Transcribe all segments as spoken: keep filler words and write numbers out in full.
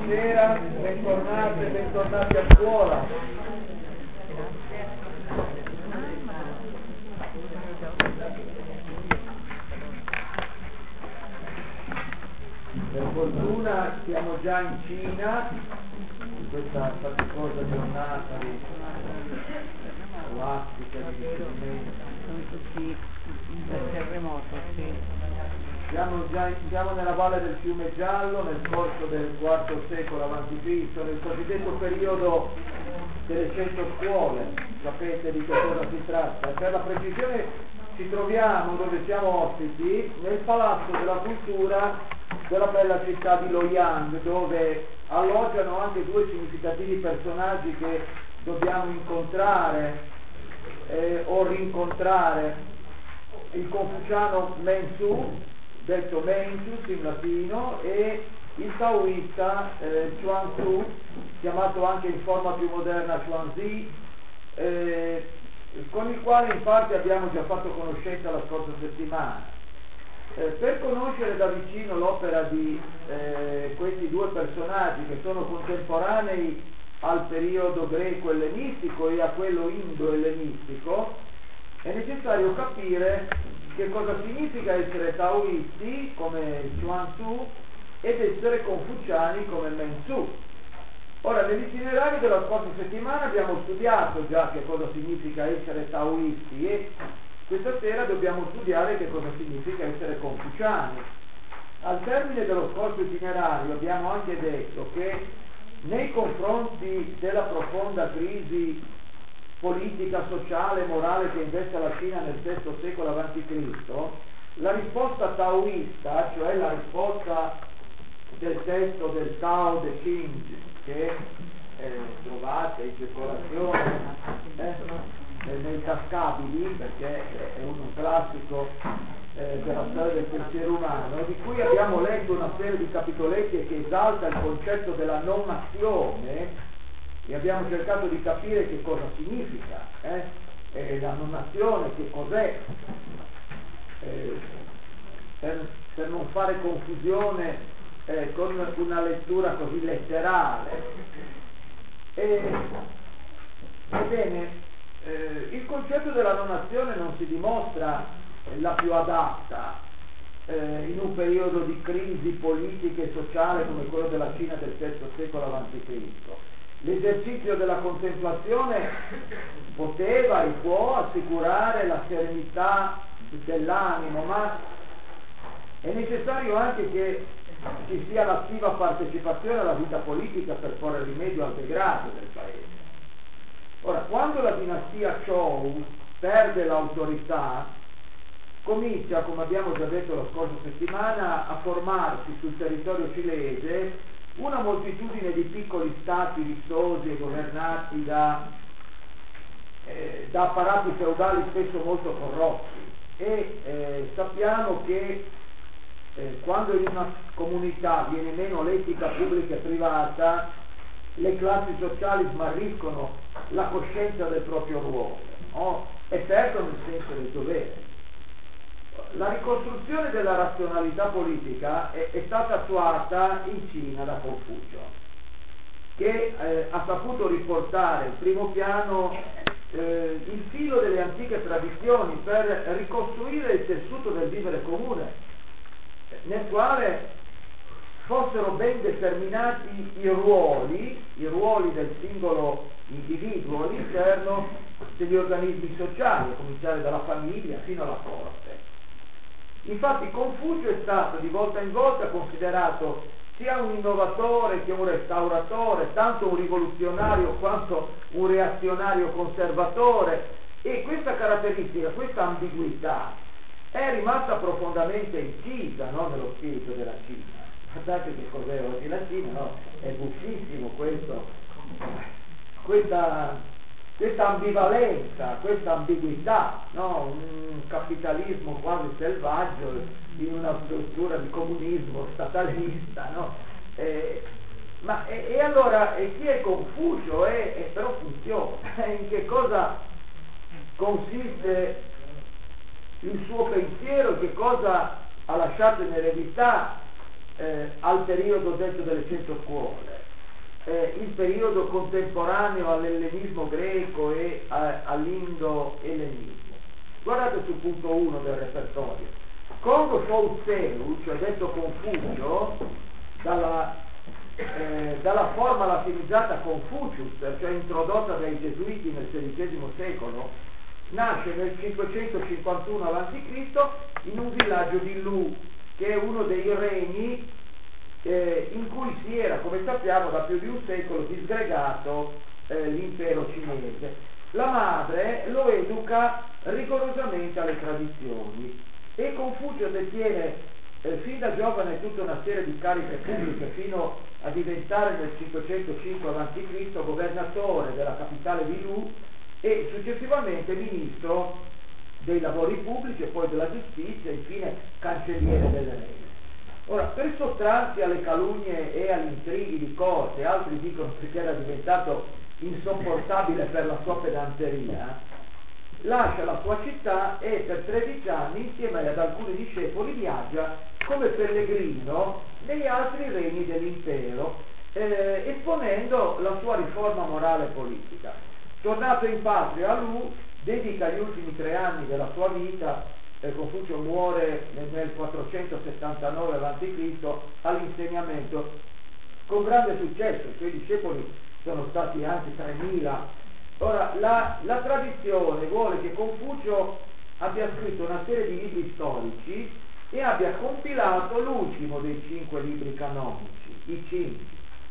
Buonasera, bentornate, bentornati a scuola. Per fortuna siamo già in Cina, in questa faticosa giornata di classica di riferimento. Sono tutti per terremoto, sì. Siamo, già, siamo nella valle del fiume Giallo nel corso del quarto secolo avanti Cristo, nel cosiddetto periodo delle cento scuole. Sapete di che cosa si tratta? Per la precisione ci troviamo, dove siamo ospiti, nel Palazzo della Cultura della bella città di Loyang, dove alloggiano anche due significativi personaggi che dobbiamo incontrare eh, o rincontrare: il confuciano Mengzu, detto Mencius in latino, e il taoista eh, Chuang-Tzu, chiamato anche in forma più moderna Chuang-Zi, eh, con il quale in parte abbiamo già fatto conoscenza la scorsa settimana. Eh, per conoscere da vicino l'opera di eh, questi due personaggi, che sono contemporanei al periodo greco-ellenistico e a quello indo-ellenistico, è necessario capire che cosa significa essere taoisti come Chuang-Tzu ed essere confuciani come Mengzu. Ora, nell'itinerario della scorsa settimana abbiamo studiato già che cosa significa essere taoisti e questa sera dobbiamo studiare che cosa significa essere confuciani. Al termine dello scorso itinerario abbiamo anche detto che nei confronti della profonda crisi politica, sociale, morale che investe la Cina nel sesto secolo avanti Cristo, la risposta taoista, cioè la risposta del testo del Tao Te Ching, che eh, trovate in circolazione eh, nei tascabili, perché è un classico eh, della storia del pensiero umano, di cui abbiamo letto una serie di capitoletti che esalta il concetto della non azione, e abbiamo cercato di capire che cosa significa eh? E la non azione, che cos'è, eh, per, per non fare confusione eh, con una lettura così letterale. E, ebbene, eh, il concetto della non azione non si dimostra la più adatta eh, in un periodo di crisi politica e sociale come quello della Cina del sesto secolo avanti Cristo. L'esercizio della contemplazione poteva e può assicurare la serenità dell'animo, ma è necessario anche che ci sia l'attiva partecipazione alla vita politica per porre rimedio al degrado del paese. Ora, quando la dinastia Zhou perde l'autorità, comincia, come abbiamo già detto la scorsa settimana, a formarsi sul territorio cinese una moltitudine di piccoli stati vistosi e governati da, eh, da apparati feudali spesso molto corrotti. E eh, sappiamo che eh, quando in una comunità viene meno l'etica pubblica e privata, le classi sociali smarriscono la coscienza del proprio ruolo, no? E perdono il senso del dovere. La ricostruzione della razionalità politica è, è stata attuata in Cina da Confucio, che eh, ha saputo riportare in primo piano eh, il filo delle antiche tradizioni per ricostruire il tessuto del vivere comune, nel quale fossero ben determinati i ruoli, i ruoli del singolo individuo all'interno degli organismi sociali, a cominciare dalla famiglia fino alla corte. Infatti Confucio è stato di volta in volta considerato sia un innovatore che un restauratore, tanto un rivoluzionario quanto un reazionario conservatore, e questa caratteristica, questa ambiguità è rimasta profondamente incisa, no, nello spirito della Cina. Guardate che cos'è oggi la Cina, no? È buffissimo questo, questa, questa ambivalenza, questa ambiguità, no? Un capitalismo quasi selvaggio in una struttura di comunismo statalista, no? E, ma e, e allora e chi è Confucio? E, e però funziona. In che cosa consiste il suo pensiero? Che cosa ha lasciato in eredità eh, al periodo detto delle cento scuole? eh, il periodo contemporaneo all'ellenismo greco e a, all'indo-ellenismo. Guardate sul punto uno del repertorio. Congo Shou Tseu, cioè detto Confucio, dalla, eh, dalla forma latinizzata Confucius, cioè introdotta dai Gesuiti nel sedicesimo secolo, nasce nel cinquecentocinquantuno avanti Cristo in un villaggio di Lu, che è uno dei regni eh, in cui si era, come sappiamo, da più di un secolo disgregato eh, l'impero cinese. La madre lo educa rigorosamente alle tradizioni e Confucio detiene eh, fin da giovane tutta una serie di cariche pubbliche fino a diventare nel cinquecentocinque avanti Cristo governatore della capitale di Lu e successivamente ministro dei lavori pubblici e poi della giustizia e infine cancelliere delle regole. Ora, per sottrarsi alle calunnie e agli intrighi di corte, altri dicono perché era diventato insopportabile per la sua pedanteria, lascia la sua città e per tredici anni insieme ad alcuni discepoli viaggia come pellegrino negli altri regni dell'impero, eh, esponendo la sua riforma morale e politica. Tornato in patria a Lu, dedica gli ultimi tre anni della sua vita, eh, Confucio muore nel, nel quattrocentosettantanove avanti Cristo, all'insegnamento con grande successo. I suoi discepoli sono stati anche tremila. Ora, la, la tradizione vuole che Confucio abbia scritto una serie di libri storici e abbia compilato l'ultimo dei cinque libri canonici, i Cinci,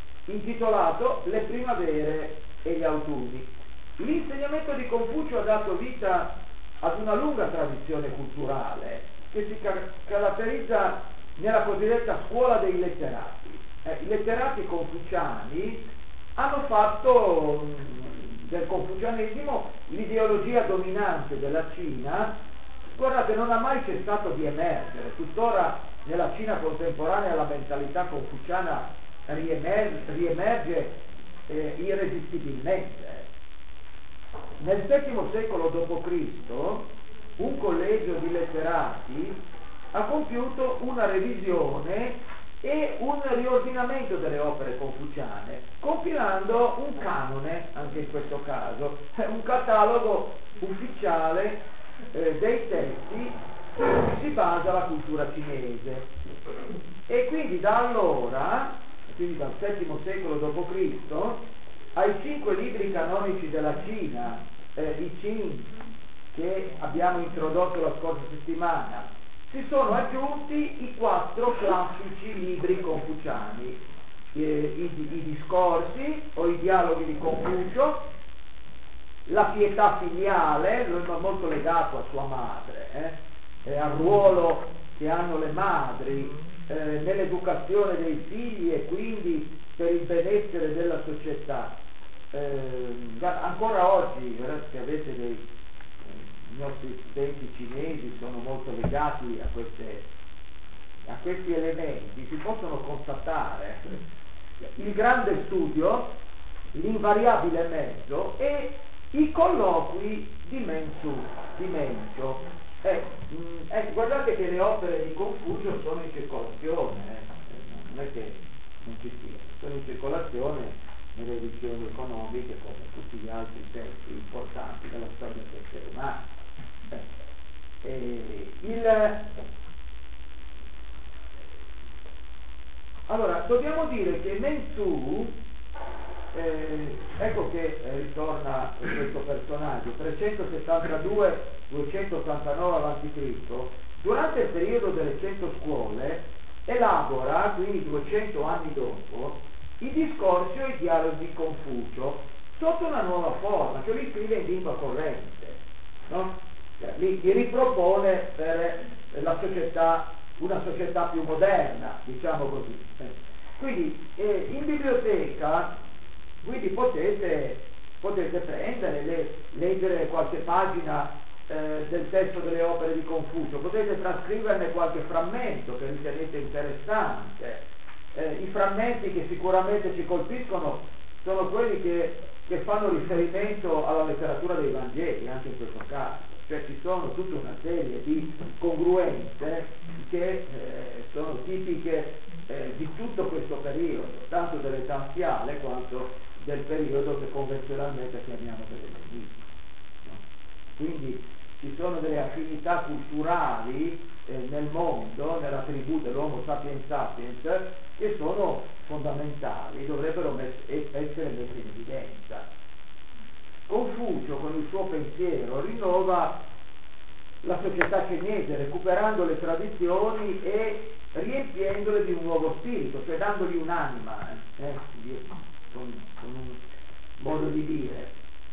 intitolato Le primavere e gli autunni. L'insegnamento di Confucio ha dato vita ad una lunga tradizione culturale che si car- caratterizza nella cosiddetta scuola dei letterati. Eh, I letterati confuciani hanno fatto mh, del confucianesimo l'ideologia dominante della Cina. Guardate, non ha mai cessato di emergere, tuttora nella Cina contemporanea la mentalità confuciana riemerge, riemerge eh, irresistibilmente. Nel settimo secolo dopo Cristo un collegio di letterati ha compiuto una revisione e un riordinamento delle opere confuciane, compilando un canone, anche in questo caso, un catalogo ufficiale eh, dei testi su cui si basa la cultura cinese. E quindi da allora, quindi dal settimo secolo dopo Cristo, ai cinque libri canonici della Cina, eh, i Qin, che abbiamo introdotto la scorsa settimana, si sono aggiunti i quattro classici libri confuciani, eh, i, i discorsi o i dialoghi di Confucio, la pietà filiale, lui è molto legato a sua madre, eh, e al ruolo che hanno le madri eh, nell'educazione dei figli e quindi per il benessere della società. Eh, ancora oggi, se avete dei i nostri studenti cinesi sono molto legati a, queste, a questi elementi, si possono constatare il grande studio, l'invariabile mezzo e i colloqui di Menzu, di Mencio. Eh, mh, eh, guardate che le opere di Confucio sono in circolazione, eh. non è che non ci siano, sono in circolazione nelle edizioni economiche come tutti gli altri testi importanti della storia dell'essere umano. Eh, il, allora, dobbiamo dire che Menzu, eh, ecco che eh, ritorna questo personaggio, trecentosettantadue duecentottantanove avanti Cristo, durante il periodo delle cento scuole, elabora, quindi duecento anni dopo, i discorsi o i dialoghi di Confucio sotto una nuova forma, cioè li scrive in lingua corrente, no? Li, li ripropone per la società, una società più moderna, diciamo così. Quindi eh, in biblioteca quindi potete, potete prendere, le, leggere qualche pagina eh, del testo delle opere di Confucio, potete trascriverne qualche frammento che ritenete interessante. Eh, I frammenti che sicuramente ci colpiscono sono quelli che, che fanno riferimento alla letteratura dei Vangeli, anche in questo caso. Cioè ci sono tutta una serie di congruenze che eh, sono tipiche eh, di tutto questo periodo, tanto dell'età anziale quanto del periodo che convenzionalmente chiamiamo dell'ellenismo. No? Quindi ci sono delle affinità culturali eh, nel mondo, nella tribù dell'Homo sapiens sapiens, che sono fondamentali, dovrebbero mess- essere messe in evidenza. Confucio con il suo pensiero rinnova la società cinese, recuperando le tradizioni e riempiendole di un nuovo spirito, cioè dandogli un'anima, eh, con, con un modo di dire.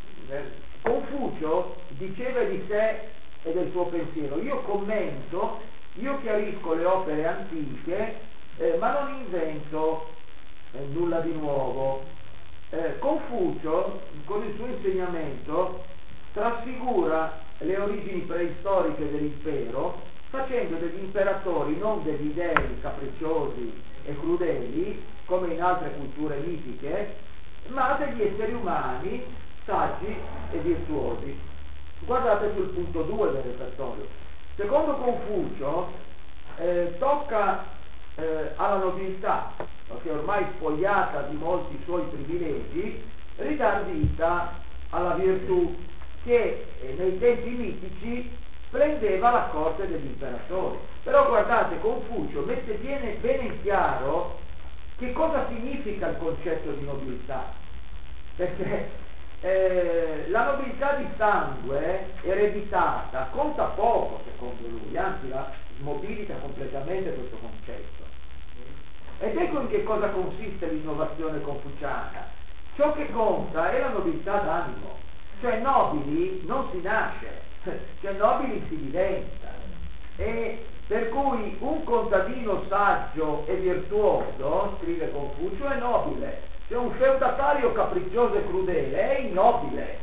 Confucio diceva di sé e del suo pensiero: io commento, io chiarisco le opere antiche, eh, ma non invento eh, nulla di nuovo. Eh, Confucio, con il suo insegnamento, trasfigura le origini preistoriche dell'impero, facendo degli imperatori non degli dei capricciosi e crudeli, come in altre culture mitiche, ma degli esseri umani saggi e virtuosi. Guardate sul punto due del repertorio. Secondo Confucio, eh, tocca eh, alla nobiltà, che ormai spogliata di molti suoi privilegi, ridar vita alla virtù che eh, nei tempi mitici splendeva la corte degli imperatori. Però guardate, Confucio mette bene, bene in chiaro che cosa significa il concetto di nobiltà, perché eh, la nobiltà di sangue ereditata conta poco secondo lui, anzi la smobilita completamente questo concetto. Ed ecco in che cosa consiste l'innovazione confuciana. Ciò che conta è la nobiltà d'animo, cioè nobili non si nasce, cioè nobili si diventa. E per cui un contadino saggio e virtuoso, scrive Confucio, è nobile, cioè un feudatario capriccioso e crudele è ignobile.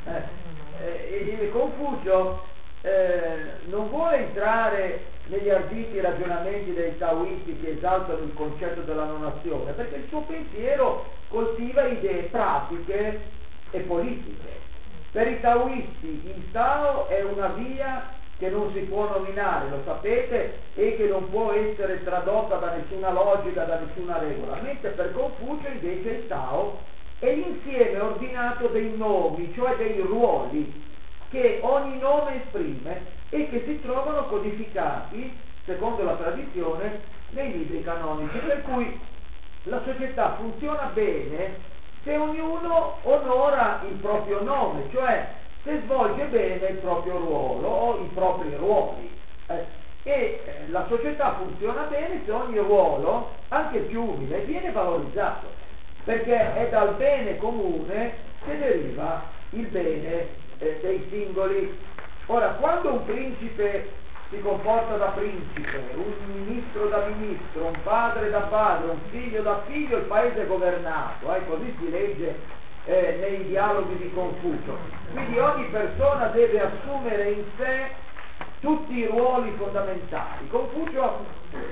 Eh, eh, Confucio eh, non vuole entrare negli arditi ragionamenti dei taoisti che esaltano il concetto della non azione, perché il suo pensiero coltiva idee pratiche e politiche. Per i taoisti il Tao è una via che non si può nominare, lo sapete, e che non può essere tradotta da nessuna logica, da nessuna regola, mentre per Confucio invece il Tao è l'insieme ordinato dei nomi, cioè dei ruoli che ogni nome esprime e che si trovano codificati, secondo la tradizione, nei libri canonici, per cui la società funziona bene se ognuno onora il proprio nome, cioè se svolge bene il proprio ruolo o i propri ruoli. Eh, e eh, la società funziona bene se ogni ruolo, anche più umile, viene valorizzato, perché è dal bene comune che deriva il bene eh, dei singoli. Ora, quando un principe si comporta da principe, un ministro da ministro, un padre da padre, un figlio da figlio, il paese è governato, eh, così si legge eh, nei dialoghi di Confucio. Quindi ogni persona deve assumere in sé tutti i ruoli fondamentali. Confucio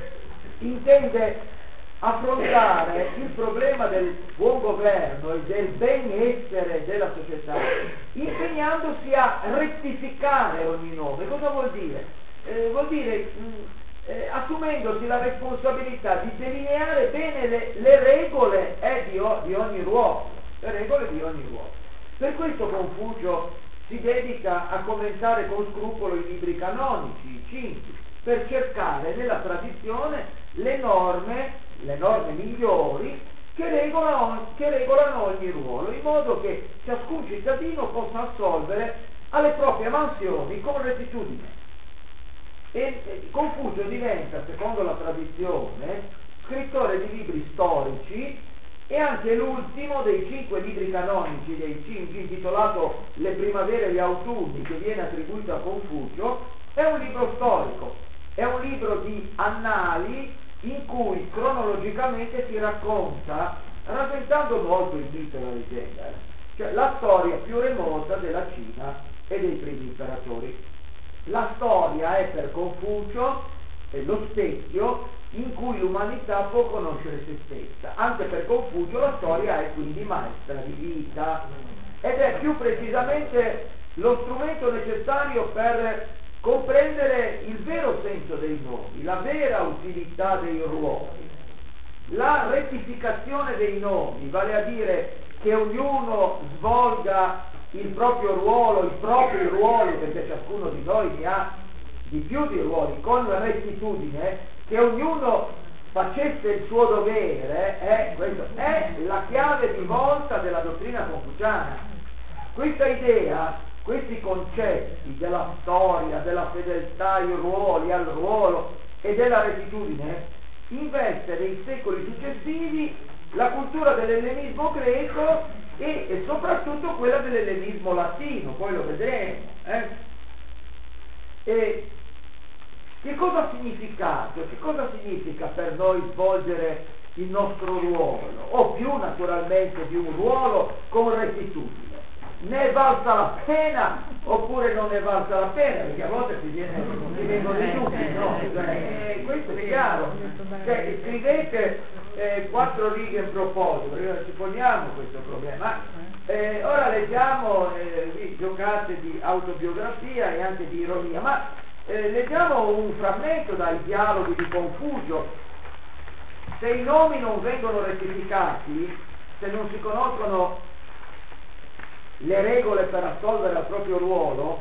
intende affrontare il problema del buon governo e del benessere della società impegnandosi a rettificare ogni nome. Cosa vuol dire? Eh, vuol dire mh, eh, assumendosi la responsabilità di delineare bene le, le regole eh, di, o, di ogni ruolo, le regole di ogni ruolo. Per questo Confucio si dedica a commentare con scrupolo i libri canonici, i cinque, per cercare nella tradizione le norme, le norme migliori che regolano, che regolano ogni ruolo, in modo che ciascun cittadino possa assolvere alle proprie mansioni con rettitudine. E Confucio diventa, secondo la tradizione, scrittore di libri storici e anche l'ultimo dei cinque libri canonici dei cinque, intitolato Le primavere e gli autunni, che viene attribuito a Confucio, è un libro storico, è un libro di annali in cui cronologicamente si racconta, rasentando molto il mito e la leggenda, eh, cioè la storia più remota della Cina e dei primi imperatori. La storia è per Confucio eh, lo specchio in cui l'umanità può conoscere se stessa. Anche per Confucio la storia è quindi maestra di vita ed è più precisamente lo strumento necessario per comprendere il vero senso dei nomi, la vera utilità dei ruoli. la rettificazione dei nomi, vale a dire che ognuno svolga il proprio ruolo, i propri ruoli, perché ciascuno di noi ne ha di più di ruoli, con la rettitudine, che ognuno facesse il suo dovere, eh, questo è la chiave di volta della dottrina confuciana. Questa idea, questi concetti della storia, della fedeltà ai ruoli, al ruolo e della rettitudine, investe nei secoli successivi la cultura dell'ellenismo greco e, e soprattutto quella dell'ellenismo latino, poi lo vedremo. Eh? E che cosa ha significato? Che cosa significa per noi svolgere il nostro ruolo? O più naturalmente di un ruolo con rettitudine. Ne è valsa la pena oppure non è valsa la pena? Perché a volte si, viene, si vengono i dubbi, no? Cioè, questo è chiaro. Cioè, scrivete eh, quattro righe in proposito, perché ci poniamo questo problema. Eh, ora leggiamo, eh, giocate di autobiografia e anche di ironia, ma eh, leggiamo un frammento dai dialoghi di Confucio. Se i nomi non vengono rettificati, se non si conoscono le regole per assolvere al proprio ruolo,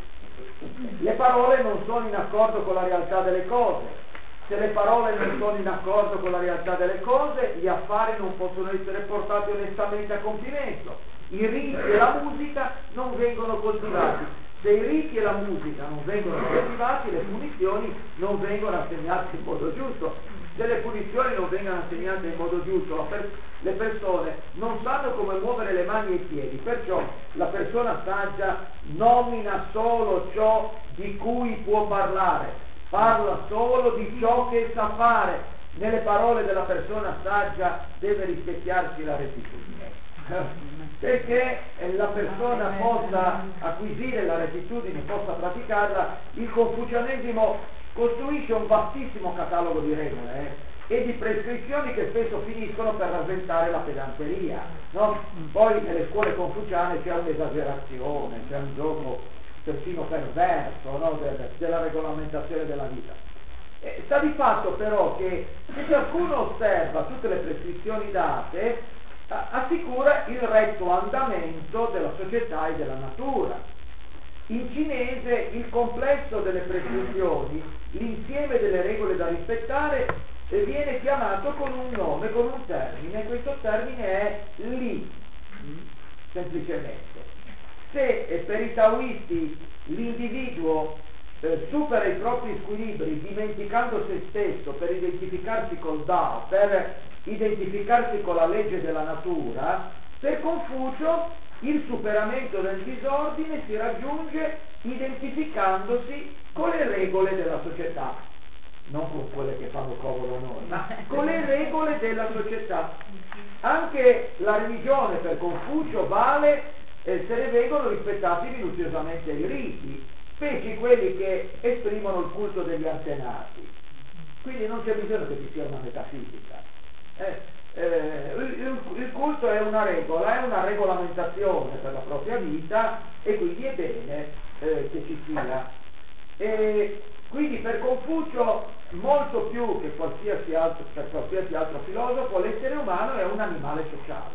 le parole non sono in accordo con la realtà delle cose. Se le parole non sono in accordo con la realtà delle cose, gli affari non possono essere portati onestamente a compimento. I riti e la musica non vengono coltivati. Se i riti e la musica non vengono coltivati, le punizioni non vengono assegnate in modo giusto. Se le punizioni non vengono assegnate in modo giusto, per, le persone non sanno come muovere le mani e i piedi, perciò la persona saggia nomina solo ciò di cui può parlare, parla solo di ciò che sa fare. Nelle parole della persona saggia deve rispecchiarsi la rettitudine. Perché la persona possa acquisire la rettitudine, possa praticarla, il confucianesimo costruisce un vastissimo catalogo di regole eh, e di prescrizioni che spesso finiscono per rasentare la pedanteria, no? Poi nelle scuole confuciane c'è un'esagerazione, c'è un gioco persino perverso, no? De, della regolamentazione della vita. E sta di fatto però che se ciascuno osserva tutte le prescrizioni date, assicura il retto andamento della società e della natura. In cinese il complesso delle prescrizioni, l'insieme delle regole da rispettare, viene chiamato con un nome, con un termine. Questo termine è li, semplicemente. Se per i taoisti l'individuo eh, supera i propri squilibri dimenticando se stesso per identificarsi col Dao, per identificarsi con la legge della natura, per Confucio il superamento del disordine si raggiunge identificandosi con le regole della società, non con quelle che fanno comodo a noi, ma con le regole della società. Anche la religione per Confucio vale eh, se ne vengono rispettati minuziosamente i riti, specie quelli che esprimono il culto degli antenati. Quindi non c'è bisogno che ci sia una metafisica. Eh, eh, il, il culto è una regola, è una regolamentazione per la propria vita e quindi è bene eh, che ci sia. E quindi per Confucio, molto più che qualsiasi altro, per qualsiasi altro filosofo, l'essere umano è un animale sociale.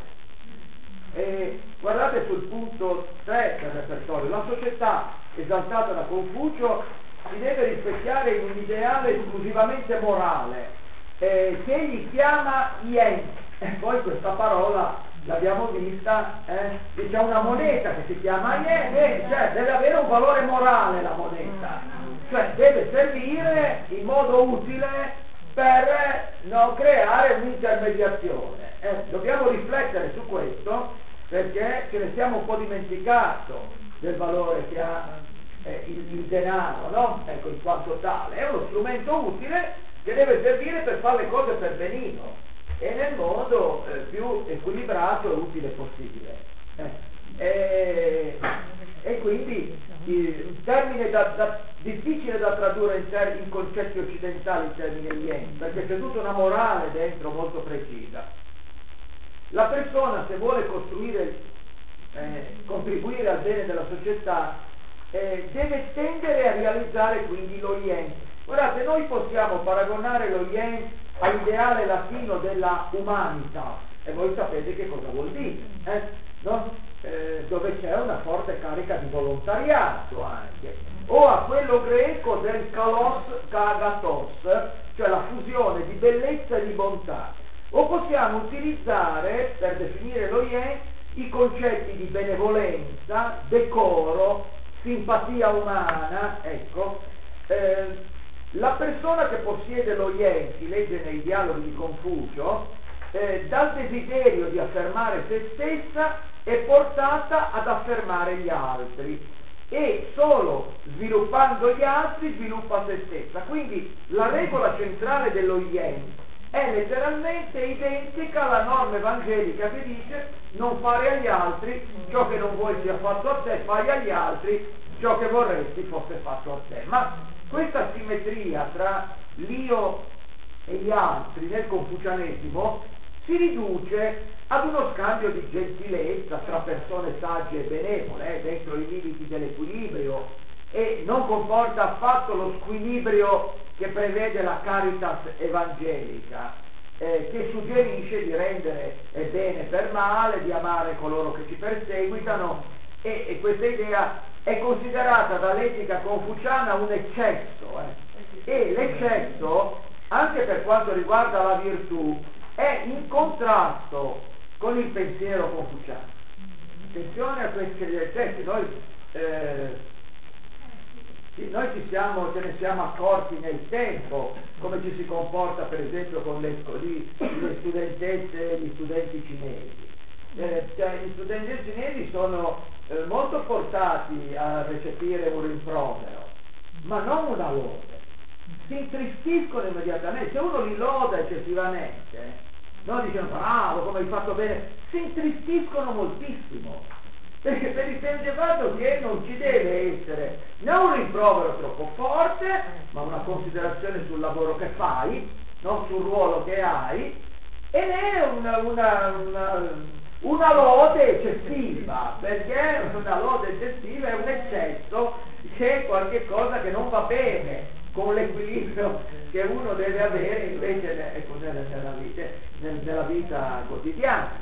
E guardate sul punto tre del repertorio, la società esaltata da Confucio si deve rispecchiare in un ideale esclusivamente morale, eh, che egli chiama yen, e poi questa parola l'abbiamo vista, eh, c'è una moneta che si chiama yen, eh, cioè deve avere un valore morale la moneta, cioè deve servire in modo utile per no, creare un'intermediazione. Eh, dobbiamo riflettere su questo perché ce ne siamo un po' dimenticato del valore che ha eh, il, il denaro, no? Ecco, in quanto tale, è uno strumento utile che deve servire per fare le cose per benino e nel modo eh, più equilibrato e utile possibile. Eh, e, e quindi il termine da, da, difficile da tradurre in, ter, in concetti occidentali il termine yen, perché c'è tutta una morale dentro molto precisa. La persona, se vuole costruire, eh, contribuire al bene della società, eh, deve tendere a realizzare quindi lo yen. Guardate, noi possiamo paragonare lo yen all'ideale latino della humanitas, e voi sapete che cosa vuol dire, eh? No? Eh, dove c'è una forte carica di volontariato anche, o a quello greco del kalos kagatos, cioè la fusione di bellezza e di bontà, o possiamo utilizzare per definire lo yen i concetti di benevolenza, decoro, simpatia umana, ecco. Eh, la persona che possiede lo yen, si legge nei dialoghi di Confucio, eh, dal desiderio di affermare se stessa è portata ad affermare gli altri e solo sviluppando gli altri sviluppa se stessa. Quindi la regola centrale dello yen è letteralmente identica alla norma evangelica che dice non fare agli altri ciò che non vuoi sia fatto a te, fai agli altri ciò che vorresti fosse fatto a te. Ma questa simmetria tra l'io e gli altri nel confucianesimo si riduce ad uno scambio di gentilezza tra persone sagge e benevole, eh, dentro i limiti dell'equilibrio, e non comporta affatto lo squilibrio che prevede la caritas evangelica, eh, che suggerisce di rendere bene per male, di amare coloro che ci perseguitano, e, e questa idea è considerata dall'etica confuciana un eccesso, eh. E l'eccesso, anche per quanto riguarda la virtù, è in contrasto con il pensiero confuciano. Attenzione a questi eccessi, noi, eh, sì, noi ci siamo, ce ne siamo accorti nel tempo, come ci si comporta per esempio con le, le studentesse e gli studenti cinesi. Eh, cioè, gli studenti cinesi sono eh, molto portati a recepire un rimprovero, ma non una lode. Si intristiscono immediatamente, se uno li loda eccessivamente, no, dicono bravo, come hai fatto bene, si intristiscono moltissimo, perché per il semplice fatto che non ci deve essere né un rimprovero troppo forte, ma una considerazione sul lavoro che fai, non sul ruolo che hai, e né una, una, una, una lode eccessiva, perché una lode eccessiva è un eccesso, che è qualche cosa che non va bene con l'equilibrio che uno deve avere invece ecco, nella, nella, vita, nella vita quotidiana.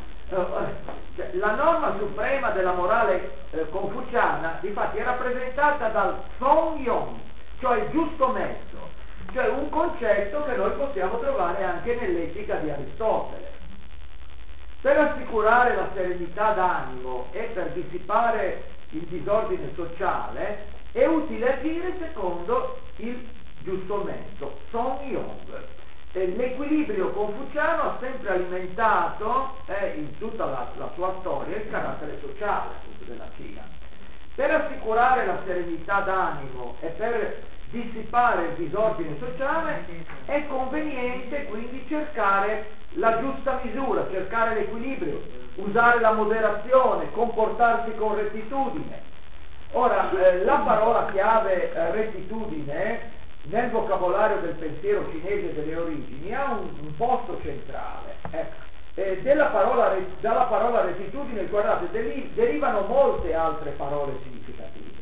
La norma suprema della morale eh, confuciana difatti è rappresentata dal Song-Yong, cioè il giusto mezzo, cioè un concetto che noi possiamo trovare anche nell'etica di Aristotele. Per assicurare la serenità d'animo e per dissipare il disordine sociale è utile agire secondo il giusto mezzo, Song-Yong. L'equilibrio confuciano ha sempre alimentato eh, in tutta la, la sua storia il carattere sociale appunto della Cina. Per assicurare la serenità d'animo e per dissipare il disordine sociale è conveniente quindi cercare la giusta misura, cercare l'equilibrio, usare la moderazione, comportarsi con rettitudine. Ora, eh, la parola chiave eh, rettitudine nel vocabolario del pensiero cinese delle origini ha un, un posto centrale. Eh. Eh, della parola, dalla parola rettitudine, guardate, deri, derivano molte altre parole significative.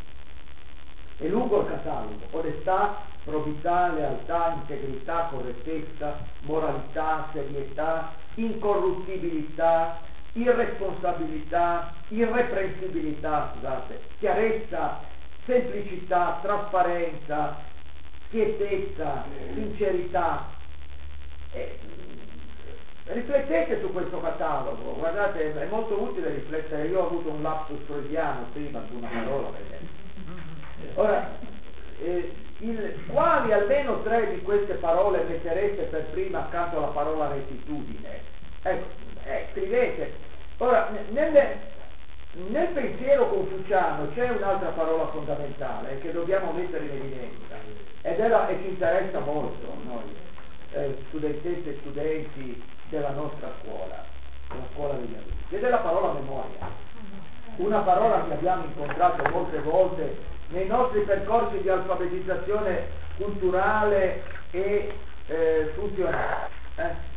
È lungo il catalogo: onestà, probità, lealtà, integrità, correttezza, moralità, serietà, incorruttibilità, irresponsabilità, irreprensibilità, scusate, chiarezza, semplicità, trasparenza, schiettezza, sincerità. Eh, riflettete su questo catalogo, guardate, è molto utile riflettere. Io ho avuto un lapsus freudiano prima su una parola, perché ora eh, il, quali almeno tre di queste parole metterete per prima accanto alla parola rettitudine? Ecco, eh, scrivete. Ora, nelle, nel pensiero confuciano c'è un'altra parola fondamentale che dobbiamo mettere in evidenza, ed è la, e ci interessa molto noi, eh, studentesse e studenti della nostra scuola, della scuola degli adulti, ed è la parola memoria. Una parola che abbiamo incontrato molte volte nei nostri percorsi di alfabetizzazione culturale e eh, funzionale. Eh?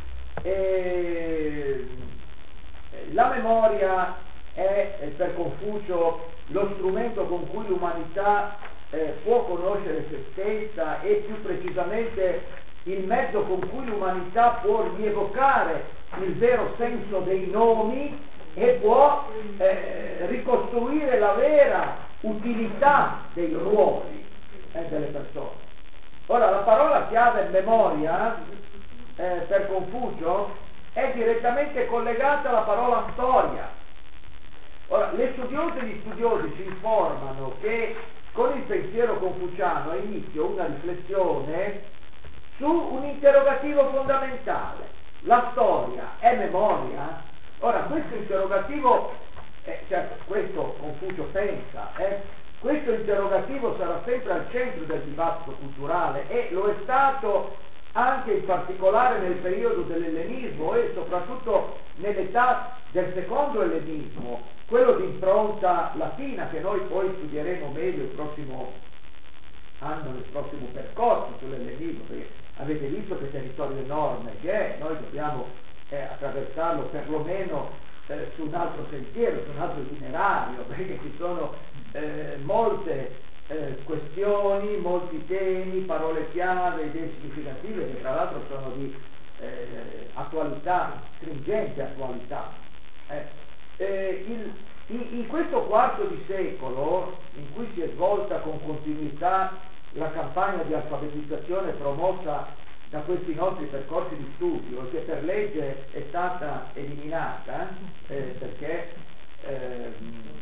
E la memoria è, eh, per Confucio, lo strumento con cui l'umanità eh, può conoscere se stessa e più precisamente il mezzo con cui l'umanità può rievocare il vero senso dei nomi e può eh, ricostruire la vera utilità dei ruoli eh, delle persone. Ora, la parola chiave memoria eh, per Confucio è direttamente collegata alla parola storia. Ora, le studiose e gli studiosi ci informano che con il pensiero confuciano ha inizio una riflessione su un interrogativo fondamentale. La storia è memoria? Ora, questo interrogativo, eh, certo, questo Confucio pensa, eh, questo interrogativo sarà sempre al centro del dibattito culturale e lo è stato anche in particolare nel periodo dell'ellenismo e soprattutto nell'età del secondo ellenismo, quello di impronta latina che noi poi studieremo meglio il prossimo anno, nel prossimo percorso sull'ellenismo, perché avete visto che territorio enorme che è, noi dobbiamo eh, attraversarlo perlomeno eh, su un altro sentiero, su un altro itinerario, perché ci sono eh, molte eh, questioni, molti temi, parole chiave, idee significative che tra l'altro sono di eh, attualità, stringente attualità. Eh. Eh, il, in, in questo quarto di secolo, in cui si è svolta con continuità la campagna di alfabetizzazione promossa da questi nostri percorsi di studio, che per legge è stata eliminata, eh, perché eh,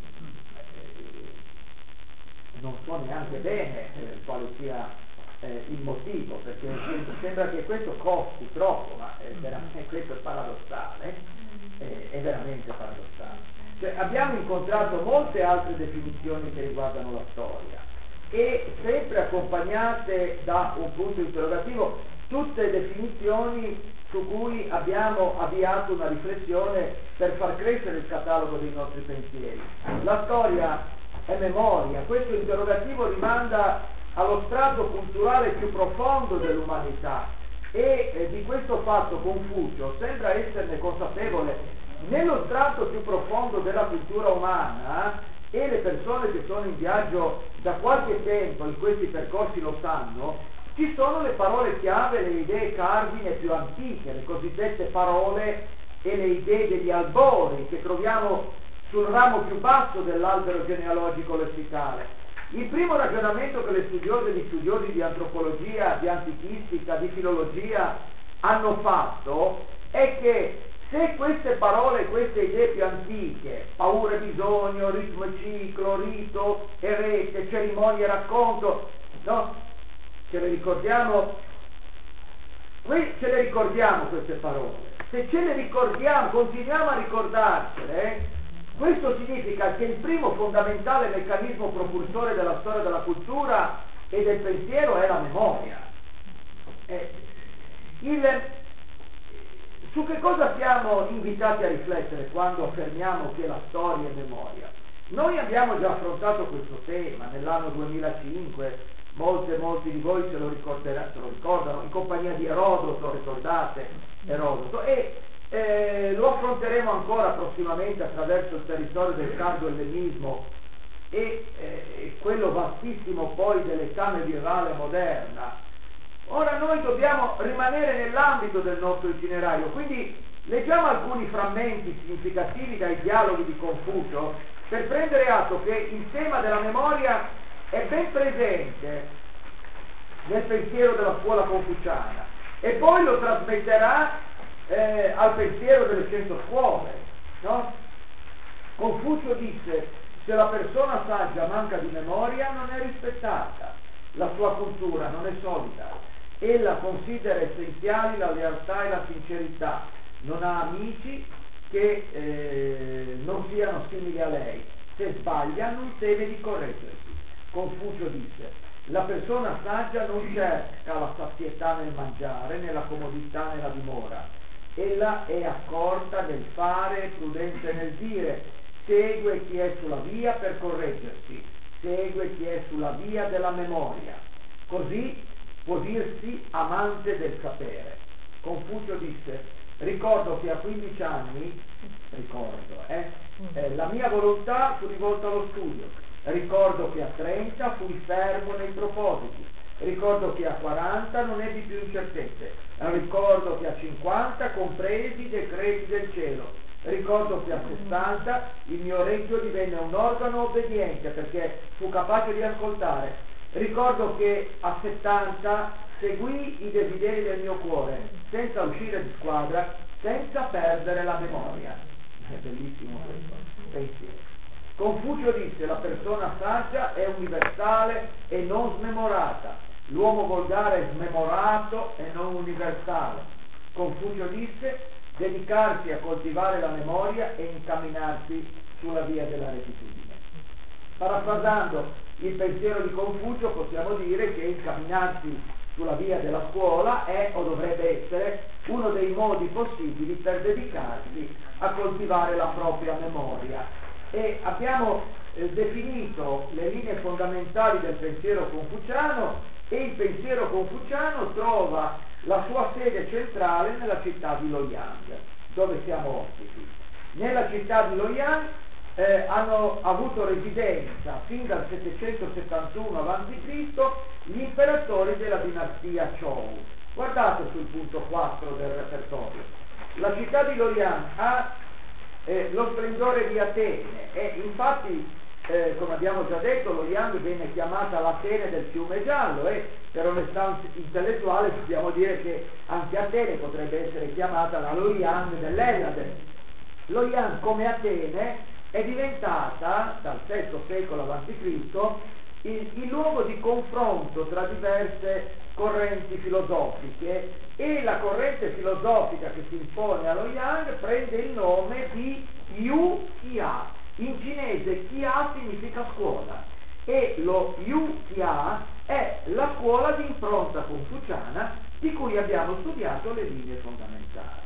non so neanche bene eh, quale sia eh, il motivo, perché sembra che questo costi troppo, ma è veramente, questo è paradossale, eh, è veramente paradossale. Cioè, abbiamo incontrato molte altre definizioni che riguardano la storia e sempre accompagnate da un punto interrogativo, tutte definizioni su cui abbiamo avviato una riflessione per far crescere il catalogo dei nostri pensieri. La storia è memoria, questo interrogativo rimanda allo strato culturale più profondo dell'umanità e eh, di questo fatto Confucio sembra esserne consapevole. Nello strato più profondo della cultura umana, e le persone che sono in viaggio da qualche tempo in questi percorsi lo sanno, ci sono le parole chiave, le idee cardine più antiche, le cosiddette parole e le idee degli albori che troviamo sul ramo più basso dell'albero genealogico lessicale. Il primo ragionamento che le studiose e gli studiosi di antropologia, di antichistica, di filologia hanno fatto è che se queste parole, queste idee più antiche, paura e bisogno, ritmo e ciclo, rito e rete, cerimonia e racconto, no? Ce le ricordiamo? Qui ce le ricordiamo queste parole. Se ce le ricordiamo, continuiamo a ricordarcele, eh? Questo significa che il primo fondamentale meccanismo propulsore della storia della cultura e del pensiero è la memoria. Eh, il, su che cosa siamo invitati a riflettere quando affermiamo che la storia è memoria? Noi abbiamo già affrontato questo tema nell'anno duemilacinque, molte, molti di voi se lo, se lo ricordano, in compagnia di Erodoto, ricordate Erodoto, e eh, lo affronteremo ancora prossimamente attraverso il territorio del tardo ellenismo e eh, quello vastissimo poi dell'età medievale moderna. Ora noi dobbiamo rimanere nell'ambito del nostro itinerario, quindi leggiamo alcuni frammenti significativi dai dialoghi di Confucio per prendere atto che il tema della memoria è ben presente nel pensiero della scuola confuciana e poi lo trasmetterà eh, al pensiero delle cento scuole, no? Confucio disse: se la persona saggia manca di memoria non è rispettata, la sua cultura non è solida, ella considera essenziali la lealtà e la sincerità, non ha amici che eh, non siano simili a lei, se sbaglia non teme di correggersi. Confucio disse: la persona saggia non cerca la sazietà nel mangiare, né la comodità nella dimora, ella è accorta nel fare e prudente nel dire, segue chi è sulla via per correggersi, segue chi è sulla via della memoria, così può dirsi amante del sapere. Confucio disse: ricordo che a quindici anni, ricordo, eh, eh, la mia volontà fu rivolta allo studio, ricordo che a trenta fui fermo nei propositi, ricordo che a quaranta non ebbi più incertezze, ricordo che a cinquanta compresi i decreti del cielo, ricordo che a sessanta il mio orecchio divenne un organo obbediente perché fu capace di ascoltare, ricordo che a settanta seguì i desideri del mio cuore senza uscire di squadra, senza perdere la memoria. È bellissimo questo pensiero. Confucio disse: la persona saggia è universale e non smemorata, l'uomo volgare è smemorato e non universale. Confucio disse: dedicarsi a coltivare la memoria e incamminarsi sulla via della rettitudine. Parafrasando il pensiero di Confucio, possiamo dire che incamminarsi sulla via della scuola è o dovrebbe essere uno dei modi possibili per dedicarsi a coltivare la propria memoria. E abbiamo eh, definito le linee fondamentali del pensiero confuciano, e il pensiero confuciano trova la sua sede centrale nella città di Luoyang, dove siamo ospiti. Nella città di Luoyang eh, hanno avuto residenza fin dal settecentosettantuno avanti Cristo gli imperatori della dinastia Zhou. Guardate sul punto quattro del repertorio. La città di Luoyang ha eh, lo splendore di Atene e infatti, eh, come abbiamo già detto, Luoyang viene chiamata l'Atene del fiume giallo e per onestà intellettuale dobbiamo dire che anche Atene potrebbe essere chiamata la Luoyang dell'Ellade. Luoyang, come Atene, è diventata dal sesto secolo avanti Cristo il, il luogo di confronto tra diverse correnti filosofiche, e la corrente filosofica che si impone a Luoyang prende il nome di Yu Xia. In cinese Xia significa scuola e lo Yu Xia è la scuola di impronta confuciana di cui abbiamo studiato le linee fondamentali.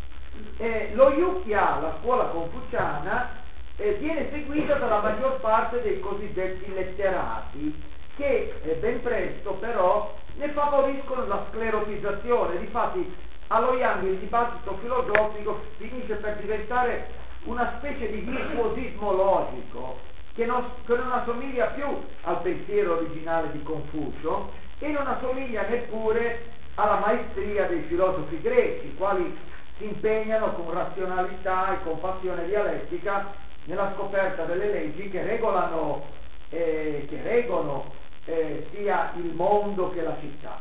Eh, lo Yu Xia, la scuola confuciana, eh, viene seguita dalla maggior parte dei cosiddetti letterati, che eh, ben presto però ne favoriscono la sclerotizzazione. Difatti a Luoyang il dibattito filosofico finisce per diventare una specie di virtuosismo logico che non, che non assomiglia più al pensiero originale di Confucio e non assomiglia neppure alla maestria dei filosofi greci, quali si impegnano con razionalità e con passione dialettica nella scoperta delle leggi che regolano, eh, che regolano eh, sia il mondo che la città.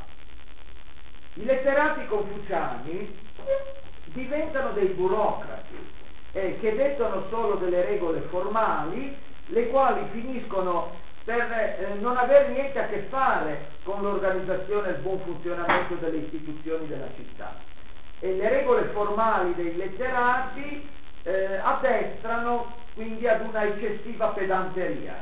I letterati confuciani diventano dei burocrati eh, che dettano solo delle regole formali, le quali finiscono per eh, non aver niente a che fare con l'organizzazione e il buon funzionamento delle istituzioni della città. E le regole formali dei letterati eh, addestrano quindi ad una eccessiva pedanteria.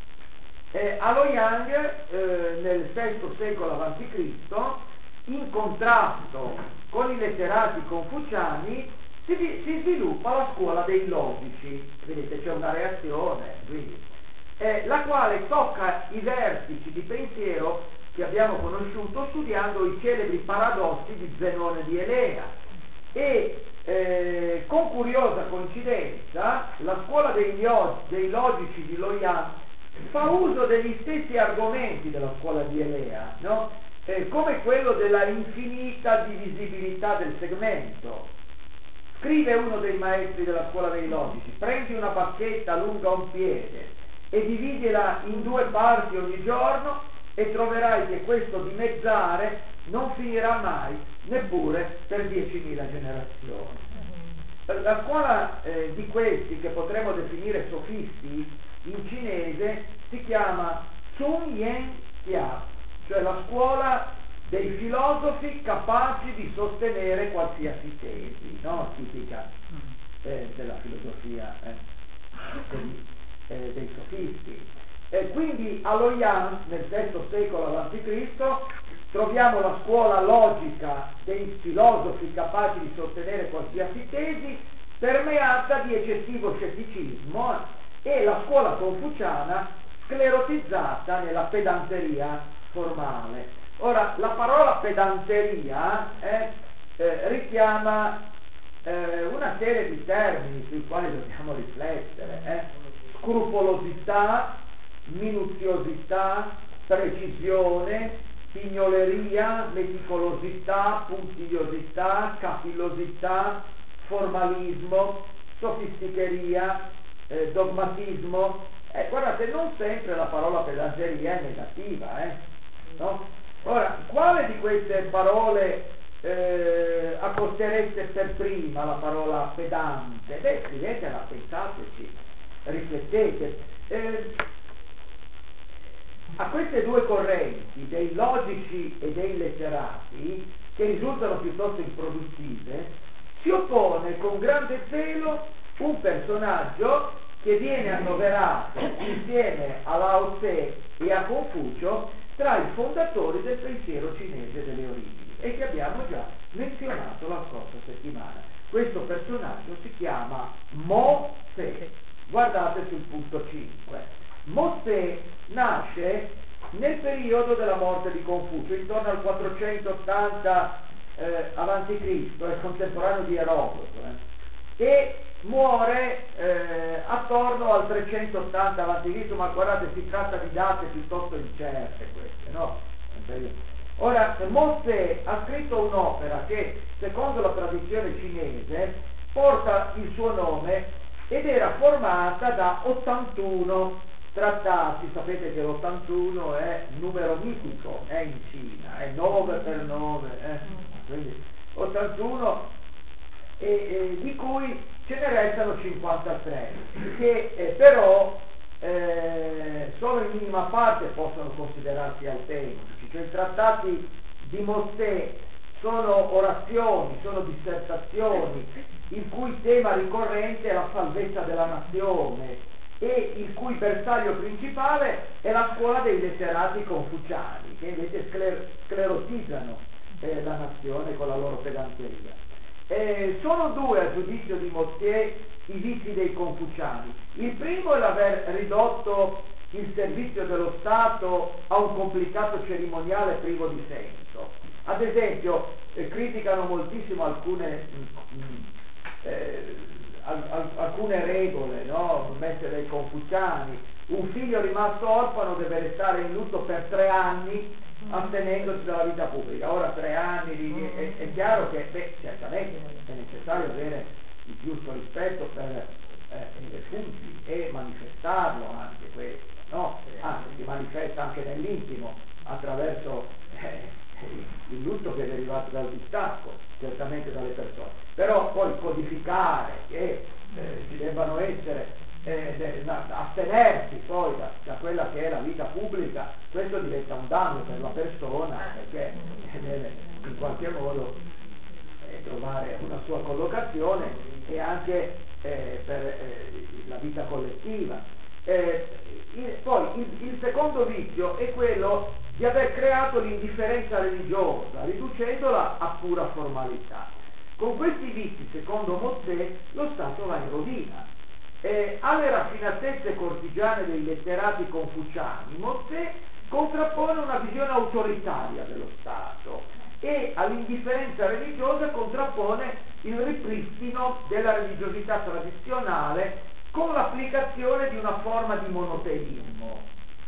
Eh, a Luoyang, eh, nel sesto secolo avanti Cristo, in contrasto con i letterati confuciani, si, si sviluppa la scuola dei logici. Vedete, c'è una reazione, quindi, eh, la quale tocca i vertici di pensiero che abbiamo conosciuto studiando i celebri paradossi di Zenone di Elea. E eh, con curiosa coincidenza la scuola dei, dei logici di Luoyang fa uso degli stessi argomenti della scuola di Elea, no? eh, come quello della infinita divisibilità del segmento. Scrive uno dei maestri della scuola dei logici: prendi una bacchetta lunga un piede e dividila in due parti ogni giorno e troverai che questo dimezzare non finirà mai, neppure per diecimila generazioni. La scuola eh, di questi, che potremmo definire sofisti, in cinese si chiama Sun Yen Xia, cioè la scuola dei filosofi capaci di sostenere qualsiasi tesi, no? Tipica eh, della filosofia eh, dei, eh, dei sofisti. E quindi a Luoyang, nel sesto secolo avanti Cristo, troviamo la scuola logica dei filosofi capaci di sostenere qualsiasi tesi, permeata di eccessivo scetticismo, e la scuola confuciana sclerotizzata nella pedanteria formale. Ora, la parola pedanteria eh, eh, richiama eh, una serie di termini sui quali dobbiamo riflettere. Eh. Scrupolosità, minuziosità, precisione, pignoleria, meticolosità, puntigliosità, capillosità, formalismo, sofisticheria, eh, dogmatismo. Eh, guardate, non sempre la parola pedanteria è negativa, eh? No? Ora, quale di queste parole eh, accostereste per prima la parola pedante? Beh, scrivetela, pensateci, riflettete. Eh, a queste due correnti, dei logici e dei letterati, che risultano piuttosto improduttive, si oppone con grande zelo un personaggio che viene annoverato insieme a Lao Tse e a Confucio tra i fondatori del pensiero cinese delle origini e che abbiamo già menzionato la scorsa settimana. Questo personaggio si chiama Mo Tse. Guardate sul punto cinque. Mo Tse nasce nel periodo della morte di Confucio, intorno al quattrocentottanta eh, avanti Cristo, è contemporaneo di Erodoto, eh, e muore eh, attorno al trecentottanta avanti Cristo, ma guardate, si tratta di date piuttosto incerte queste, no? Ora, Mo Tse ha scritto un'opera che, secondo la tradizione cinese, porta il suo nome ed era formata da ottantuno trattati. Sapete che l'ottantuno è un numero mitico, è in Cina, è nove per nove, eh? Quindi ottantuno, e, e, di cui ce ne restano cinquantatré, che eh, però eh, solo in minima parte possono considerarsi autentici. Cioè, i trattati di Mo Tse sono orazioni, sono dissertazioni, il cui tema ricorrente è la salvezza della nazione e il cui bersaglio principale è la scuola dei letterati confuciani, che invece scler- sclerotizzano eh, la nazione con la loro pedanteria. Eh, sono due, a giudizio di Mo Tse, i vizi dei confuciani. Il primo è l'aver ridotto il servizio dello Stato a un complicato cerimoniale privo di senso. Ad esempio, eh, criticano moltissimo alcune mh, mh, eh, al, al, alcune regole, no? Messe dai confuciani. Un figlio rimasto orfano deve restare in lutto per tre anni astenendosi dalla vita pubblica. Ora tre anni di, è, è chiaro che beh, certamente è necessario avere il giusto rispetto per eh, i defunti e manifestarlo anche questo, no? Anzi, si manifesta anche nell'intimo attraverso eh, il lutto che è derivato dal distacco, certamente dalle persone, però poi codificare che eh, ci debbano essere eh, de, da, astenersi poi da, da quella che è la vita pubblica, questo diventa un danno per la persona, perché deve in qualche modo eh, trovare una sua collocazione e anche eh, per eh, la vita collettiva. Eh, il, poi il, il secondo vizio è quello di aver creato l'indifferenza religiosa, riducendola a pura formalità. Con questi vizi, secondo Mo Tse, lo Stato va in rovina. Eh, alle raffinatezze cortigiane dei letterati confuciani, Mo Tse contrappone una visione autoritaria dello Stato e all'indifferenza religiosa contrappone il ripristino della religiosità tradizionale con l'applicazione di una forma di monoteismo.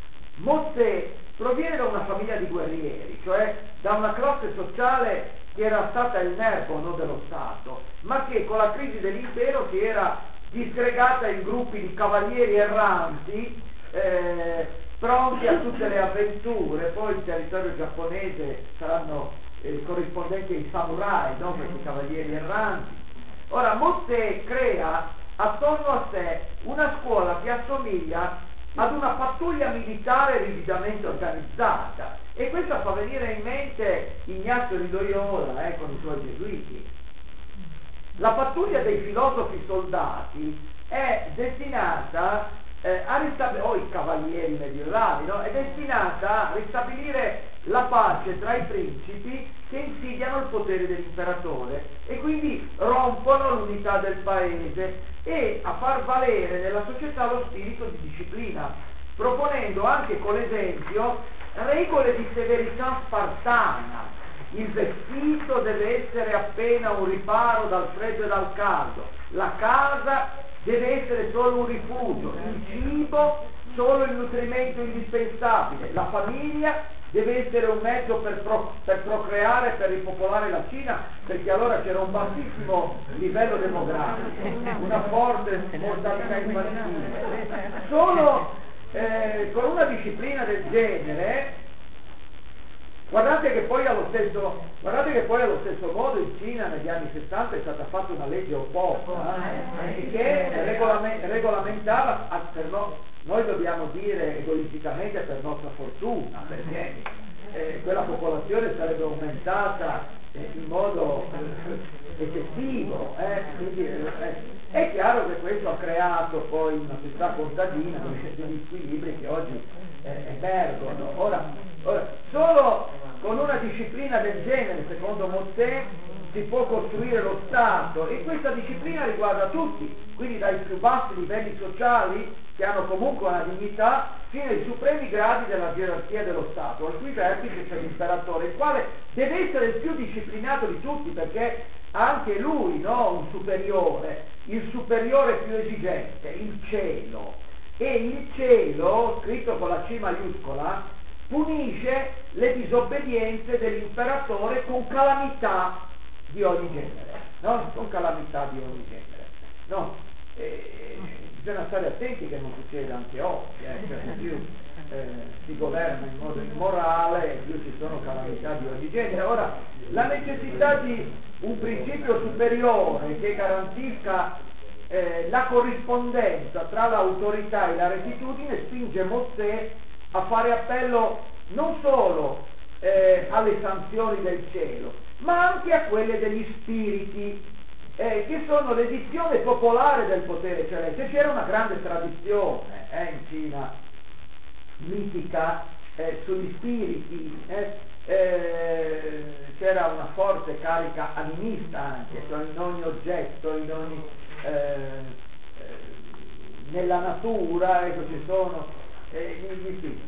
Mo Tse proviene da una famiglia di guerrieri, cioè da una classe sociale che era stata il nervo, no, dello Stato, ma che con la crisi dell'impero si era disgregata in gruppi di cavalieri erranti, eh, pronti a tutte le avventure. Poi in territorio giapponese saranno eh, corrispondenti ai samurai, no, questi cavalieri erranti. Ora Mo Tse crea attorno a sé una scuola che assomiglia ad una pattuglia militare rigidamente organizzata, e questa fa venire in mente Ignazio di Loyola eh, con i suoi gesuiti. La pattuglia dei filosofi soldati è destinata eh, a ristabilire, o i cavalieri medievali, no? È destinata a ristabilire la pace tra i principi che insidiano il potere dell'imperatore e quindi rompono l'unità del paese, e a far valere nella società lo spirito di disciplina, proponendo anche con l'esempio regole di severità spartana. Il vestito deve essere appena un riparo dal freddo e dal caldo, la casa deve essere solo un rifugio, il cibo solo il nutrimento indispensabile, la famiglia deve essere un mezzo per, pro, per procreare, per ripopolare la Cina, perché allora c'era un bassissimo livello demografico, una forte mortalità infantile. Solo eh, con una disciplina del genere, guardate che poi allo stesso, guardate che poi allo stesso modo in Cina negli anni sessanta è stata fatta una legge opposta eh, che regolame, regolamentava, ah, per no, noi dobbiamo dire egoisticamente per nostra fortuna, perché eh, quella popolazione sarebbe aumentata eh, in modo eh, eccessivo, eh, quindi eh, è chiaro che questo ha creato poi una società contadina, degli squilibri che oggi eh, emergono. Ora, ora, solo con una disciplina del genere, secondo Mossè, si può costruire lo Stato, e questa disciplina riguarda tutti, quindi dai più bassi livelli sociali, che hanno comunque una dignità, fino ai supremi gradi della gerarchia dello Stato, al cui vertice c'è l'imperatore, il quale deve essere il più disciplinato di tutti, perché anche lui, no, un superiore, il superiore più esigente, il cielo. E il cielo, scritto con la C maiuscola, punisce le disobbedienze dell'imperatore con calamità di ogni genere, no? Con calamità di ogni genere, no? E bisogna stare attenti che non succeda anche oggi, eh? Cioè, più eh, si governa in modo immorale, più ci sono calamità di ogni genere. Ora, la necessità di un principio superiore che garantisca eh, la corrispondenza tra l'autorità e la rettitudine spinge Mossè a fare appello non solo eh, alle sanzioni del cielo, ma anche a quelle degli spiriti, eh, che sono l'edizione popolare del potere celeste. C'era una grande tradizione eh, in Cina, mitica, eh, sugli spiriti, eh, eh, c'era una forte carica animista anche, cioè in ogni oggetto, in ogni, eh, eh, nella natura, ecco, ci sono eh, gli spiriti.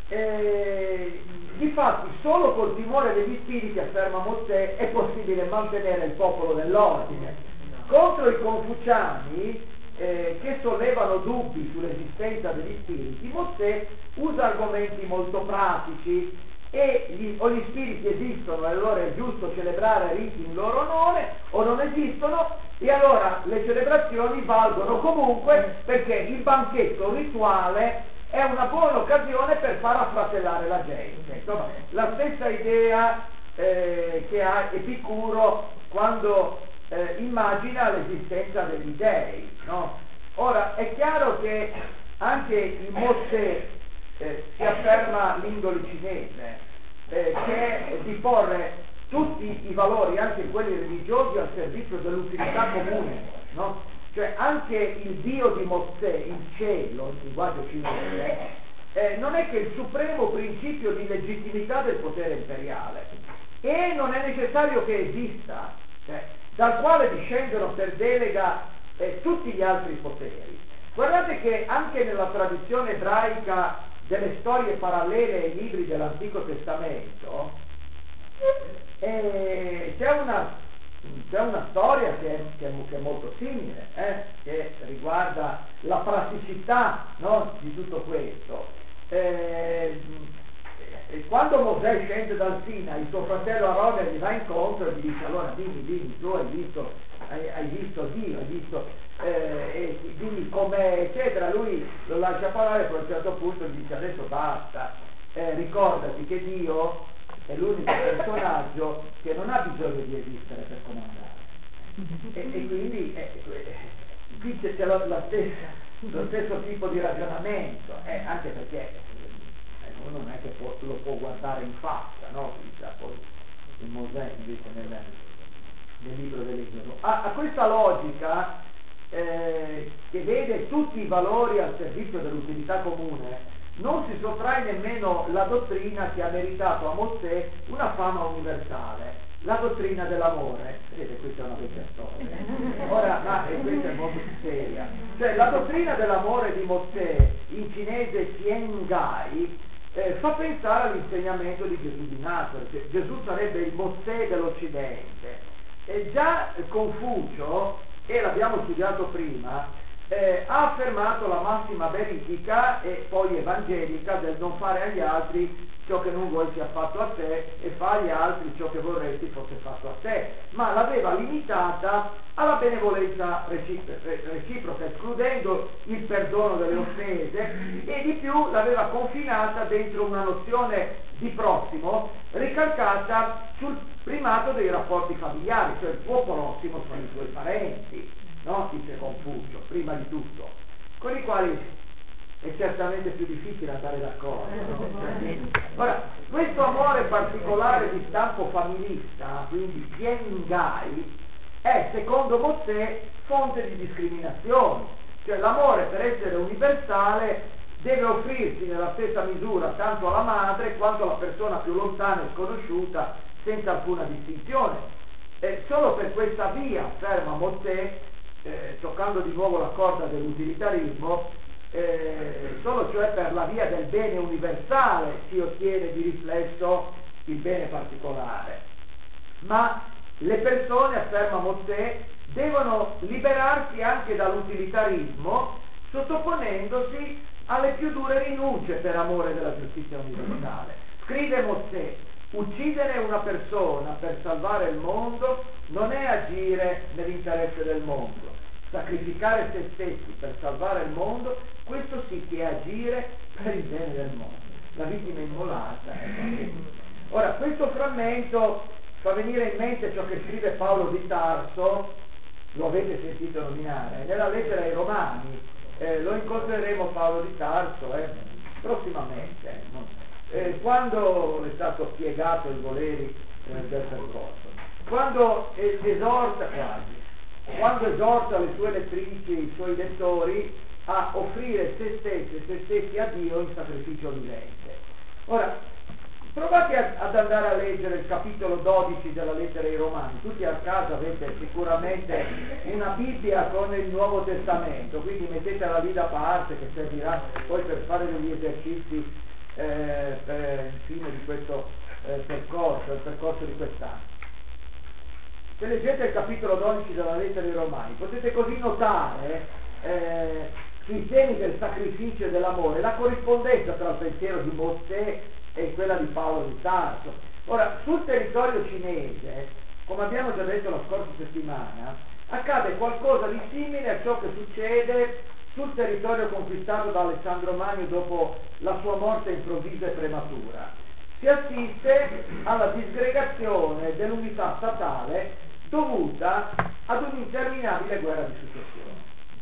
Eh, difatti solo col timore degli spiriti, afferma Mossè, è possibile mantenere il popolo nell'ordine. Contro i confuciani eh, che sollevano dubbi sull'esistenza degli spiriti, Mossè usa argomenti molto pratici, e gli, o gli spiriti esistono e allora è giusto celebrare riti in loro onore, o non esistono e allora le celebrazioni valgono comunque, perché il banchetto rituale è una buona occasione per far affratellare la gente. Insomma, la stessa idea eh, che ha Epicuro quando eh, immagina l'esistenza degli dei, no? Ora, è chiaro che anche in Mossè eh, si afferma l'indole cinese, eh, che è di porre tutti i valori, anche quelli religiosi, al servizio dell'utilità comune, no? Cioè anche il Dio di Mossè, il cielo, il linguaggio cinese, eh, non è che il supremo principio di legittimità del potere imperiale, e non è necessario che esista, cioè, dal quale discendono per delega eh, tutti gli altri poteri. Guardate che anche nella tradizione ebraica delle storie parallele ai libri dell'Antico Testamento eh, c'è una C'è una storia che è, che è, che è molto simile, eh, che riguarda la praticità, no, di tutto questo. Eh, eh, quando Mosè scende dal Sinai, il suo fratello Aronne gli va incontro e gli dice: allora dimmi, dimmi, tu hai visto, hai, hai visto Dio, hai visto, eh, e dimmi com'è, eccetera. Lui lo lascia parlare, poi a un certo punto gli dice: adesso basta, eh, ricordati che Dio è l'unico personaggio che non ha bisogno di esistere per comandare. E, e quindi eh, qui c'è, c'è lo, la stessa, lo stesso tipo di ragionamento, eh, anche perché eh, uno non è che può, lo può guardare in faccia, no? Dice poi il Mosè invece nel, nel libro dell'Esodo. A, a questa logica eh, che vede tutti i valori al servizio dell'utilità comune, non si sottrae nemmeno la dottrina che ha meritato a Mossè una fama universale, la dottrina dell'amore. Vedete, questa è una vecchia storia. Ora, ma e questa è molto più seria. Cioè, la dottrina dell'amore di Mossè, in cinese Tien Gai, eh, fa pensare all'insegnamento di Gesù di Nazareth. Gesù sarebbe il Mossè dell'Occidente. E già Confucio, e l'abbiamo studiato prima, Eh, ha affermato la massima verifica e poi evangelica del non fare agli altri ciò che non vuoi sia fatto a te e fa agli altri ciò che vorresti fosse fatto a te, ma l'aveva limitata alla benevolenza reciproca, escludendo il perdono delle offese, e di più l'aveva confinata dentro una nozione di prossimo ricalcata sul primato dei rapporti familiari, cioè il tuo prossimo sono i tuoi parenti, no? Dice Confucio, prima di tutto, con i quali è certamente più difficile andare d'accordo, no? Ora, questo amore particolare di stampo familista, quindi Tiengai, è secondo Mosè fonte di discriminazione, cioè l'amore per essere universale deve offrirsi nella stessa misura tanto alla madre quanto alla persona più lontana e sconosciuta senza alcuna distinzione. E solo per questa via, afferma Mosè, eh, toccando di nuovo la corda dell'utilitarismo, Eh, solo cioè per la via del bene universale si ottiene di riflesso il bene particolare. Ma le persone, afferma Mosè, devono liberarsi anche dall'utilitarismo sottoponendosi alle più dure rinunce per amore della giustizia universale. Scrive Mosè: uccidere una persona per salvare il mondo non è agire nell'interesse del mondo. Sacrificare se stessi per salvare il mondo, questo sì che è agire per il bene del mondo. La vittima immolata è bene. Ora, questo frammento fa venire in mente ciò che scrive Paolo di Tarso, lo avete sentito nominare, nella lettera ai Romani. Eh, lo incontreremo Paolo di Tarso eh, prossimamente, no? eh, quando è stato spiegato i voleri eh, del percorso. Quando es- esorta quasi, quando esorta le sue lettrici e i suoi lettori a offrire se stessi e se stessi a Dio in sacrificio vivente. Ora, provate a, ad andare a leggere il capitolo dodici della lettera ai Romani. Tutti a casa avete sicuramente una Bibbia con il Nuovo Testamento, quindi mettetela lì da parte, che servirà poi per fare degli esercizi eh, per il fine di questo eh, percorso, il percorso di quest'anno. Se leggete il capitolo dodici della lettera ai Romani, potete così notare eh, sui temi del sacrificio e dell'amore la corrispondenza tra il pensiero di Mosè e quella di Paolo di Tarso. Ora, sul territorio cinese, come abbiamo già detto la scorsa settimana, accade qualcosa di simile a ciò che succede sul territorio conquistato da Alessandro Magno dopo la sua morte improvvisa e prematura. Si assiste alla disgregazione dell'unità statale dovuta ad un'interminabile guerra di successione.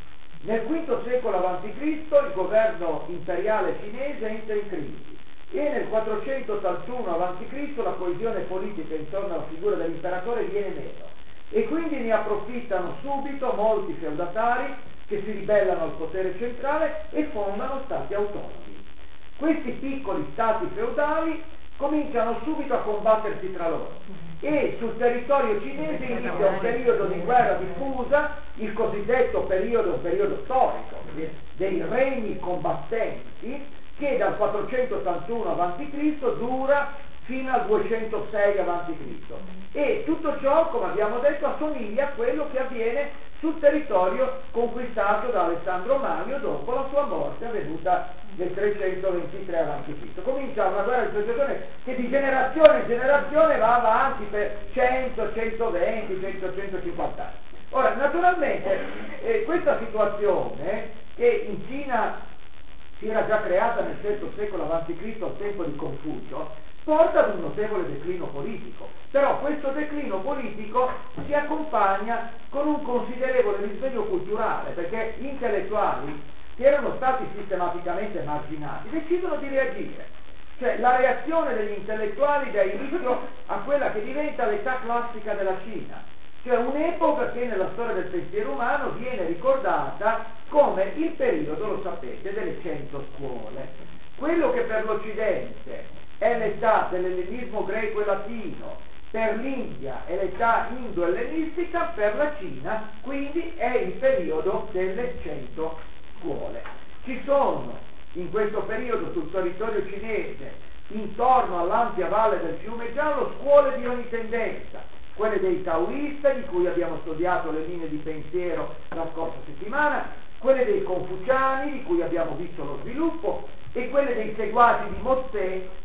Nel quinto secolo avanti Cristo il governo imperiale cinese entra in crisi e nel quattrocentottantuno avanti Cristo la coesione politica intorno alla figura dell'imperatore viene meno e quindi ne approfittano subito molti feudatari che si ribellano al potere centrale e fondano stati autonomi. Questi piccoli stati feudali cominciano subito a combattersi tra loro e sul territorio cinese inizia un periodo di guerra diffusa, il cosiddetto periodo, un periodo storico, dei regni combattenti, che dal quattrocentottantuno avanti Cristo dura fino al duecentosei avanti Cristo E tutto ciò, come abbiamo detto, assomiglia a quello che avviene sul territorio conquistato da Alessandro Magno dopo la sua morte avvenuta nel trecentoventitré avanti Cristo Comincia una guerra di successione che di generazione in generazione va avanti per cento, centoventi, cento, centocinquanta anni. Ora, naturalmente, eh, questa situazione, che in Cina si era già creata nel sesto secolo avanti Cristo al tempo di Confucio, porta ad un notevole declino politico. Però questo declino politico si accompagna con un considerevole risveglio culturale, perché gli intellettuali, che erano stati sistematicamente marginati, decidono di reagire. Cioè la reazione degli intellettuali dà inizio a quella che diventa l'età classica della Cina, cioè un'epoca che nella storia del pensiero umano viene ricordata come il periodo, lo sapete, delle cento scuole. Quello che per l'Occidente è l'età dell'ellenismo greco e latino, per l'India è l'età indo-ellenistica, per la Cina quindi è il periodo delle cento scuole. Ci sono in questo periodo sul territorio cinese, intorno all'ampia valle del fiume Giallo, scuole di ogni tendenza, quelle dei taoista, di cui abbiamo studiato le linee di pensiero la scorsa settimana, quelle dei confuciani, di cui abbiamo visto lo sviluppo, e quelle dei seguaci di Mosè,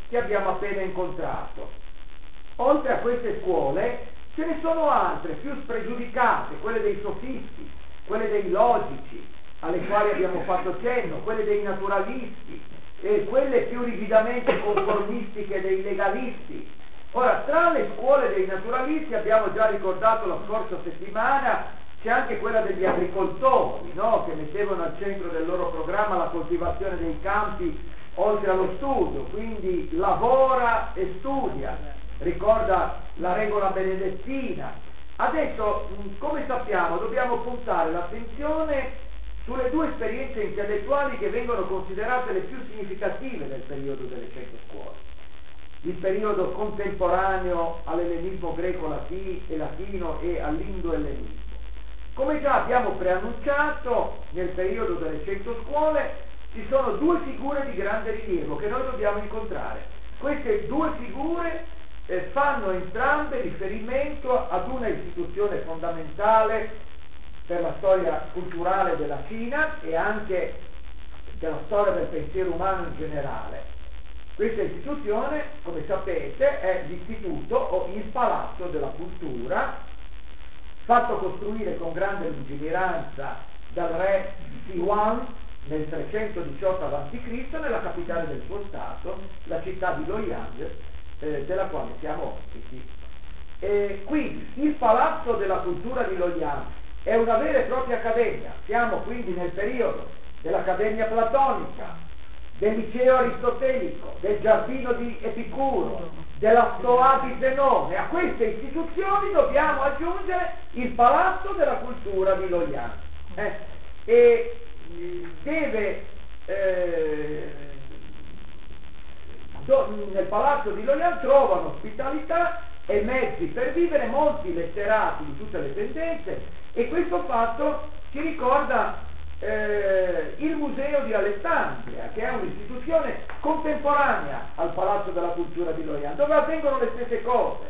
che abbiamo appena incontrato. Oltre a queste scuole ce ne sono altre più spregiudicate, quelle dei sofisti, quelle dei logici, alle quali abbiamo fatto cenno, quelle dei naturalisti, e quelle più rigidamente conformistiche dei legalisti. Ora, tra le scuole dei naturalisti, abbiamo già ricordato la scorsa settimana, c'è anche quella degli agricoltori, no? Che mettevano al centro del loro programma la coltivazione dei campi oltre allo studio, quindi lavora e studia, ricorda la regola benedettina. Adesso, come sappiamo, dobbiamo puntare l'attenzione sulle due esperienze intellettuali che vengono considerate le più significative del periodo delle cento scuole. Il periodo contemporaneo all'ellenismo greco-latino e all'indoellenismo. Come già abbiamo preannunciato, nel periodo delle cento scuole ci sono due figure di grande rilievo che noi dobbiamo incontrare. Queste due figure eh, fanno entrambe riferimento ad una istituzione fondamentale per la storia culturale della Cina e anche della storia del pensiero umano in generale. Questa istituzione, come sapete, è l'istituto o il palazzo della cultura, fatto costruire con grande lungimiranza dal re Siwan nel trecentodiciotto avanti Cristo nella capitale del suo stato, la città di Luoyang, eh, della quale siamo ospiti. E quindi il palazzo della cultura di Luoyang è una vera e propria accademia. Siamo quindi nel periodo dell'Accademia Platonica, del liceo aristotelico, del giardino di Epicuro, della Stoa di Zenone. A queste istituzioni dobbiamo aggiungere il palazzo della cultura di Luoyang. Eh? E deve, eh, do, nel palazzo di Luoyang trovano ospitalità e mezzi per vivere molti letterati di tutte le tendenze, e questo fatto ci ricorda eh, il Museo di Alessandria, che è un'istituzione contemporanea al Palazzo della Cultura di Luoyang, dove avvengono le stesse cose.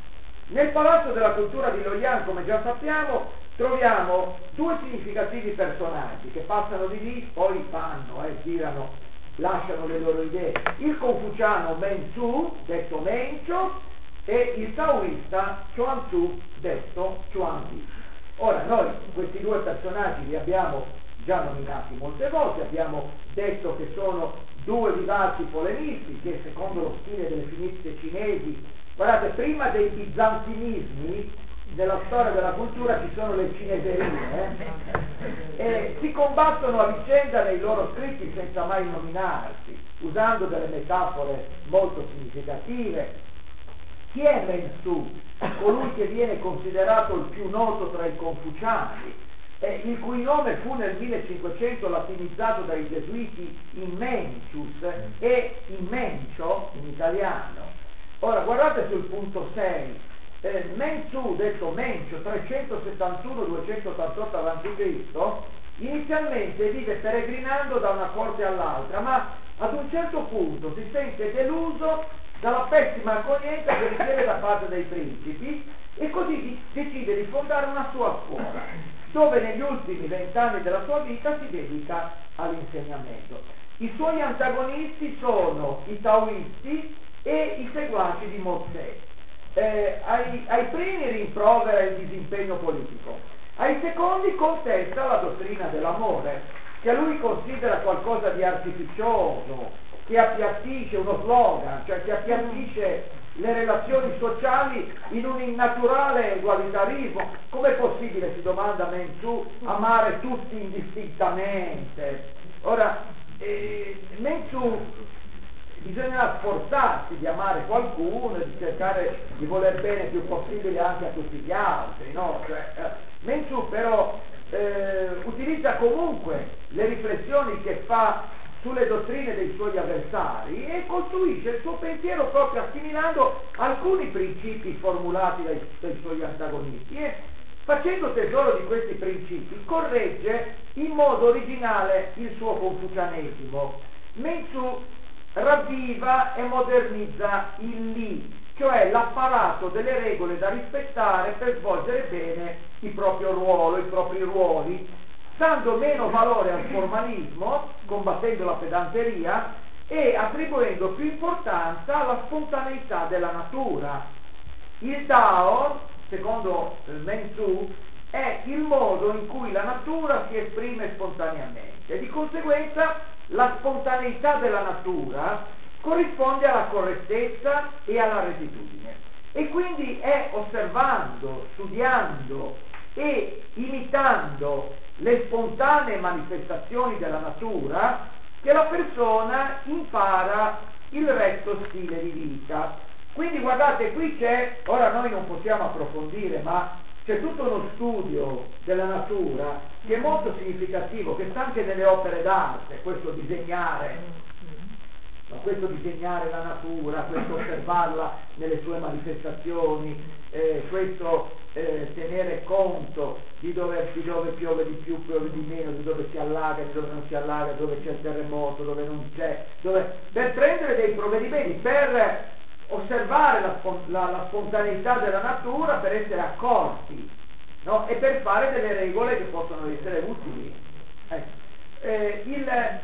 Nel Palazzo della Cultura di Luoyang, come già sappiamo, troviamo due significativi personaggi che passano di lì, poi vanno, eh, girano, lasciano le loro idee. Il confuciano Meng-Tzu, detto Mencio, e il taoista Chuang-Tzu, detto Chuang-Tzu. Ora, noi questi due personaggi li abbiamo già nominati molte volte, abbiamo detto che sono due vivaci polemisti che, secondo lo stile delle finisce cinesi, guardate, prima dei bizantinismi nella storia della cultura ci sono le cineserie, eh? E si combattono a vicenda nei loro scritti senza mai nominarsi, usando delle metafore molto significative. Chi è Meng-Tzu? Colui che viene considerato il più noto tra i confuciani, eh, il cui nome fu nel millecinquecento latinizzato dai gesuiti in Mencius e in Mencio in italiano. Ora guardate sul punto sei, eh, Meng-Tzu, detto Mencio, trecentosettantuno duecentottantotto avanti Cristo, inizialmente vive peregrinando da una corte all'altra, ma ad un certo punto si sente deluso dalla pessima accoglienza che riceve da parte dei principi e così decide di fondare una sua scuola, dove negli ultimi vent'anni della sua vita si dedica all'insegnamento. I suoi antagonisti sono i taoisti e i seguaci di Mozè. Eh, ai, ai primi rimprovera il disimpegno politico, ai secondi contesta la dottrina dell'amore, che lui considera qualcosa di artificioso, che appiattisce, uno slogan, cioè che appiattisce le relazioni sociali in un innaturale egualitarismo. Com'è possibile, si domanda Meng-Tzu, amare tutti indistintamente? Ora, eh, Meng-Tzu bisognerà sforzarsi di amare qualcuno e di cercare di voler bene il più possibile anche a tutti gli altri, no? Cioè, eh, Meng-Tzu però eh, utilizza comunque le riflessioni che fa sulle dottrine dei suoi avversari e costruisce il suo pensiero proprio assimilando alcuni principi formulati dai, dai suoi antagonisti e, facendo tesoro di questi principi, corregge in modo originale il suo confucianesimo. Meng-Tzu ravviva e modernizza il Li, cioè l'apparato delle regole da rispettare per svolgere bene il proprio ruolo, i propri ruoli, dando meno valore al formalismo, combattendo la pedanteria, e attribuendo più importanza alla spontaneità della natura. Il Tao, secondo Men Tzu, è il modo in cui la natura si esprime spontaneamente e di conseguenza la spontaneità della natura corrisponde alla correttezza e alla rettitudine. E quindi è osservando, studiando e imitando le spontanee manifestazioni della natura che la persona impara il retto stile di vita. Quindi guardate, qui c'è, ora noi non possiamo approfondire, ma c'è tutto uno studio della natura che è molto significativo, che sta anche nelle opere d'arte, questo disegnare, no? Questo disegnare la natura, questo osservarla nelle sue manifestazioni, eh, questo eh, tenere conto di dove, di dove piove di più, piove di meno, di dove si allaga, di dove non si allaga, dove c'è il terremoto, dove non c'è, dove, per prendere dei provvedimenti, per osservare la, la, la spontaneità della natura, per essere accorti, no? E per fare delle regole che possono essere utili. Ecco. Eh, il, eh,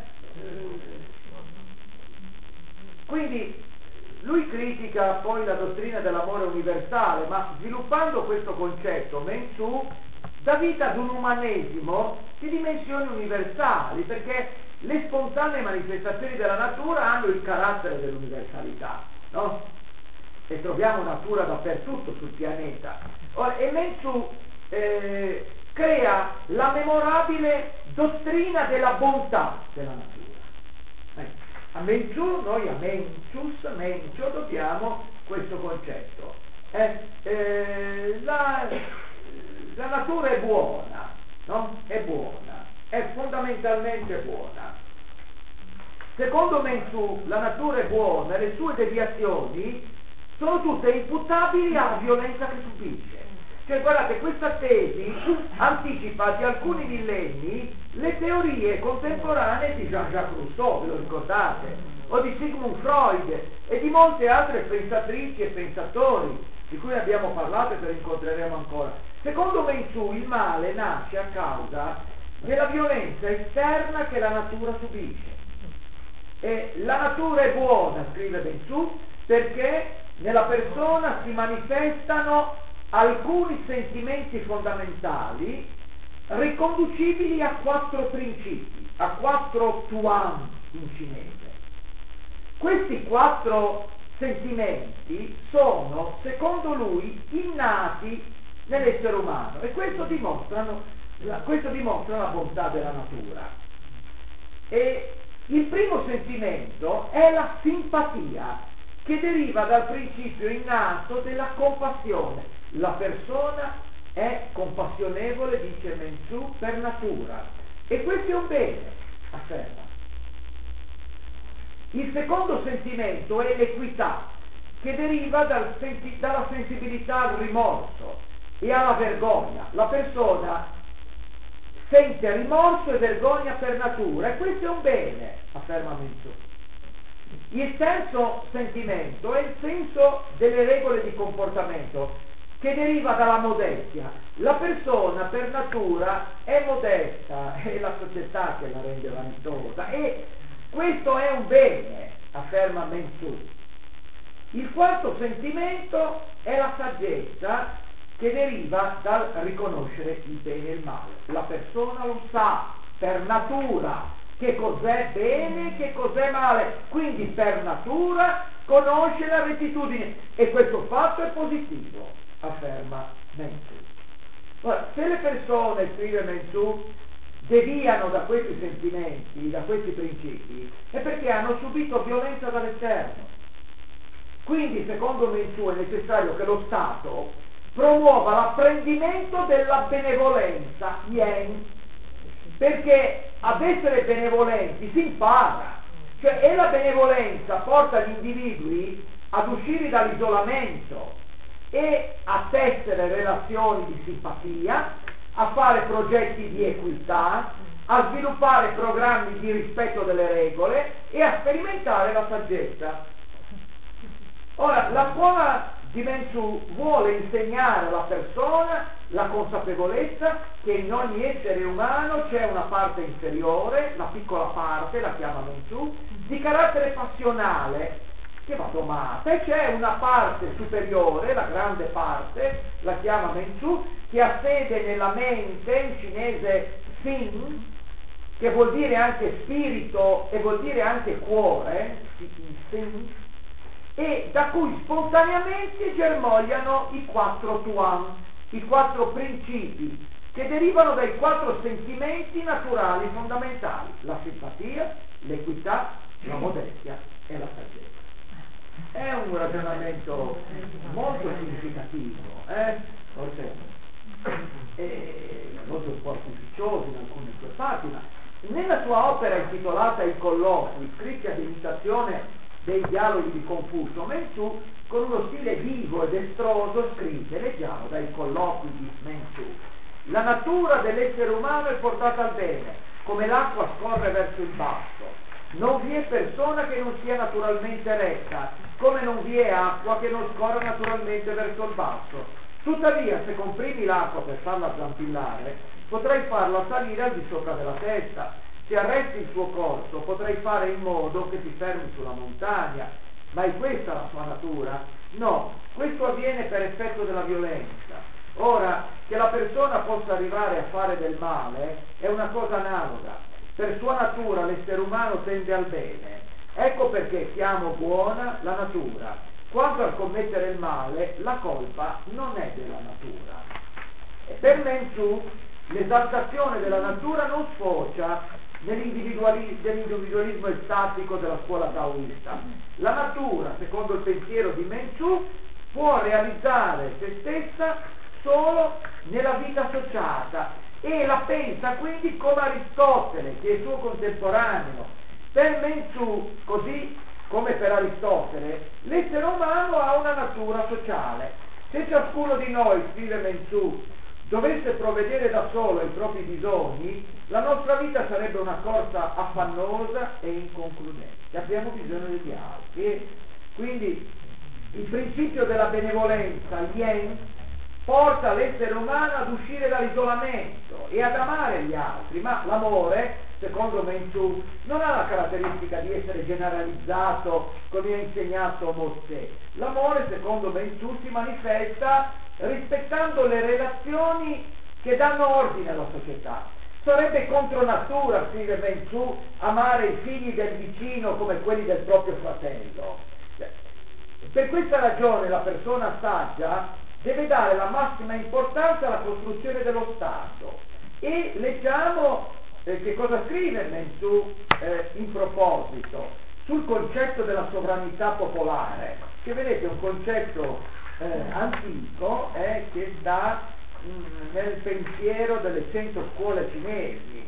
quindi lui critica poi la dottrina dell'amore universale, ma sviluppando questo concetto, Men Tzu dà vita ad un umanesimo di dimensioni universali, perché le spontanee manifestazioni della natura hanno il carattere dell'universalità, no? E troviamo natura dappertutto sul pianeta. Ora, e Men Tzu eh, crea la memorabile dottrina della bontà della natura. Ecco. A Men Tzu, noi a Mencius, Mencio, dobbiamo questo concetto. Eh, eh, la, la natura è buona, no? È buona, è fondamentalmente buona. Secondo Men Tzu, la natura è buona e le sue deviazioni sono tutte imputabili alla violenza che subisce. Cioè, guardate, questa tesi anticipa di alcuni millenni le teorie contemporanee di Jean-Jacques Rousseau, ve lo ricordate? O di Sigmund Freud e di molte altre pensatrici e pensatori di cui abbiamo parlato e che incontreremo ancora. Secondo Men Tzu, il male nasce a causa della violenza esterna che la natura subisce. E la natura è buona, scrive Men Tzu, perché nella persona si manifestano alcuni sentimenti fondamentali riconducibili a quattro principi, a quattro tuan in cinese. Questi quattro sentimenti sono, secondo lui, innati nell'essere umano e questo, dimostrano, questo dimostra la bontà della natura. E il primo sentimento è la simpatia, che deriva dal principio innato della compassione. La persona è compassionevole, dice Men Tzu, per natura. E questo è un bene, afferma. Il secondo sentimento è l'equità, che deriva dal senti- dalla sensibilità al rimorso e alla vergogna. La persona sente rimorso e vergogna per natura, e questo è un bene, afferma Men Tzu. Il terzo sentimento è il senso delle regole di comportamento, che deriva dalla modestia. La persona per natura è modesta, è la società che la rende vanitosa, e questo è un bene, afferma Men Tzu. Il quarto sentimento è la saggezza, che deriva dal riconoscere il bene e il male. La persona lo sa per natura che cos'è bene e che cos'è male, quindi per natura conosce la rettitudine, e questo fatto è positivo, afferma Men Tzu. Ora, se le persone, scrive Men Tzu, deviano da questi sentimenti, da questi principi, è perché hanno subito violenza dall'esterno. Quindi, secondo Men Tzu, è necessario che lo Stato promuova l'apprendimento della benevolenza, yen, perché ad essere benevolenti si impara, cioè, e la benevolenza porta gli individui ad uscire dall'isolamento e a tessere relazioni di simpatia, a fare progetti di equità, a sviluppare programmi di rispetto delle regole e a sperimentare la saggezza. Ora, la buona di Mensù vuole insegnare alla persona la consapevolezza che in ogni essere umano c'è una parte inferiore, la piccola parte, la chiama Mensù, di carattere passionale, che va domata, e c'è una parte superiore, la grande parte, la chiama Mensù, che ha sede nella mente, in cinese Sin, che vuol dire anche spirito e vuol dire anche cuore, Sin, e da cui spontaneamente germogliano i quattro tuan, i quattro principi, che derivano dai quattro sentimenti naturali fondamentali: la simpatia, l'equità, la modestia e la saggezza. È un ragionamento molto significativo, eh? Forse è molto un po' artificioso in alcune sue pagine. Nella sua opera intitolata I colloqui, scritti ad imitazione dei dialoghi di Confucio, Mensù, con uno stile vivo ed estroso, scrisse, leggiamo dai colloqui di Mensù: la natura dell'essere umano è portata al bene, come l'acqua scorre verso il basso. Non vi è persona che non sia naturalmente retta, come non vi è acqua che non scorra naturalmente verso il basso. Tuttavia, se comprimi l'acqua per farla zampillare, potrai farla salire al di sopra della testa. Se arresti il suo corso, potrai fare in modo che si fermi sulla montagna. Ma è questa la sua natura? No, questo avviene per effetto della violenza. Ora, che la persona possa arrivare a fare del male è una cosa analoga. Per sua natura l'essere umano tende al bene. Ecco perché chiamo buona la natura. Quanto al commettere il male, la colpa non è della natura. E per Mensù l'esaltazione della natura non sfocia nell'individualismo estatico della scuola taoista. La natura, secondo il pensiero di Mensù, può realizzare se stessa solo nella vita associata, e la pensa quindi come Aristotele, che è suo contemporaneo. Per Mensù, così come per Aristotele, l'essere umano ha una natura sociale. Se ciascuno di noi, scrive Mensù, dovesse provvedere da solo ai propri bisogni, la nostra vita sarebbe una corsa affannosa e inconcludente. Abbiamo bisogno degli altri. E quindi il principio della benevolenza, Yen, porta l'essere umano ad uscire dall'isolamento e ad amare gli altri, ma l'amore, secondo Mensù, non ha la caratteristica di essere generalizzato come ha insegnato Mossè. L'amore, secondo Mensù, si manifesta rispettando le relazioni che danno ordine alla società. Sarebbe contro natura, scrive Mensù, amare i figli del vicino come quelli del proprio fratello. Per questa ragione la persona saggia deve dare la massima importanza alla costruzione dello Stato. E leggiamo eh, che cosa scrive Mensù eh, in proposito sul concetto della sovranità popolare, che vedete è un concetto eh, antico eh, che sta mh, nel pensiero delle cento scuole cinesi.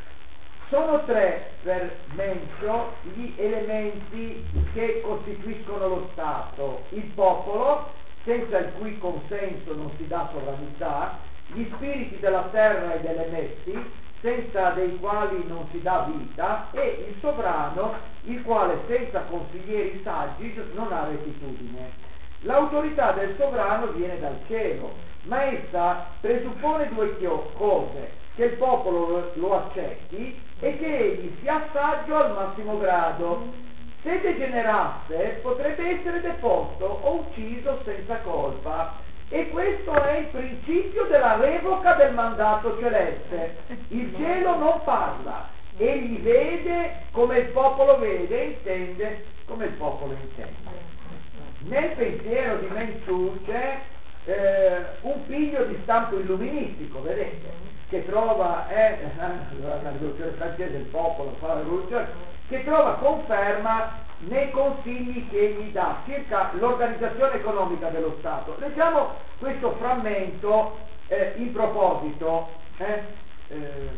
Sono tre per Mensù gli elementi che costituiscono lo Stato: il popolo, senza il cui consenso non si dà sovranità; gli spiriti della terra e delle messi, senza dei quali non si dà vita; e il sovrano, il quale senza consiglieri saggi non ha rettitudine. L'autorità del sovrano viene dal cielo, ma essa presuppone due cose: che il popolo lo accetti e che egli sia saggio al massimo grado. Se degenerasse, potrebbe essere deposto o ucciso senza colpa. E questo è il principio della revoca del mandato celeste. Il cielo non parla, egli vede come il popolo vede, intende come il popolo intende. Nel pensiero di Mensù c'è eh, un figlio di stampo illuministico, vedete, che trova, eh, la rivoluzione francese, il popolo fa la rivoluzione, che trova conferma nei consigli che egli dà circa l'organizzazione economica dello Stato. Leggiamo questo frammento eh, in proposito eh, eh,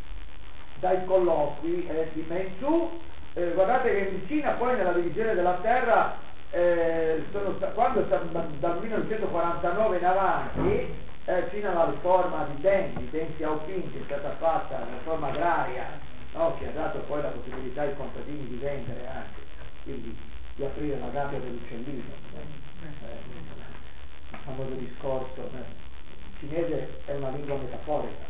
dai colloqui eh, di Mensù. Eh, guardate che in Cina poi nella divisione della terra eh, sono, quando dal millenovecentoquarantanove in avanti eh, fino alla riforma di Deng, di Deng Xiaoping, che è stata fatta la riforma agraria, no, che ha dato poi la possibilità ai contadini di vendere anche, quindi di aprire la gabbia dell'uccellino. Eh, il famoso discorso, eh, il cinese è una lingua metaforica,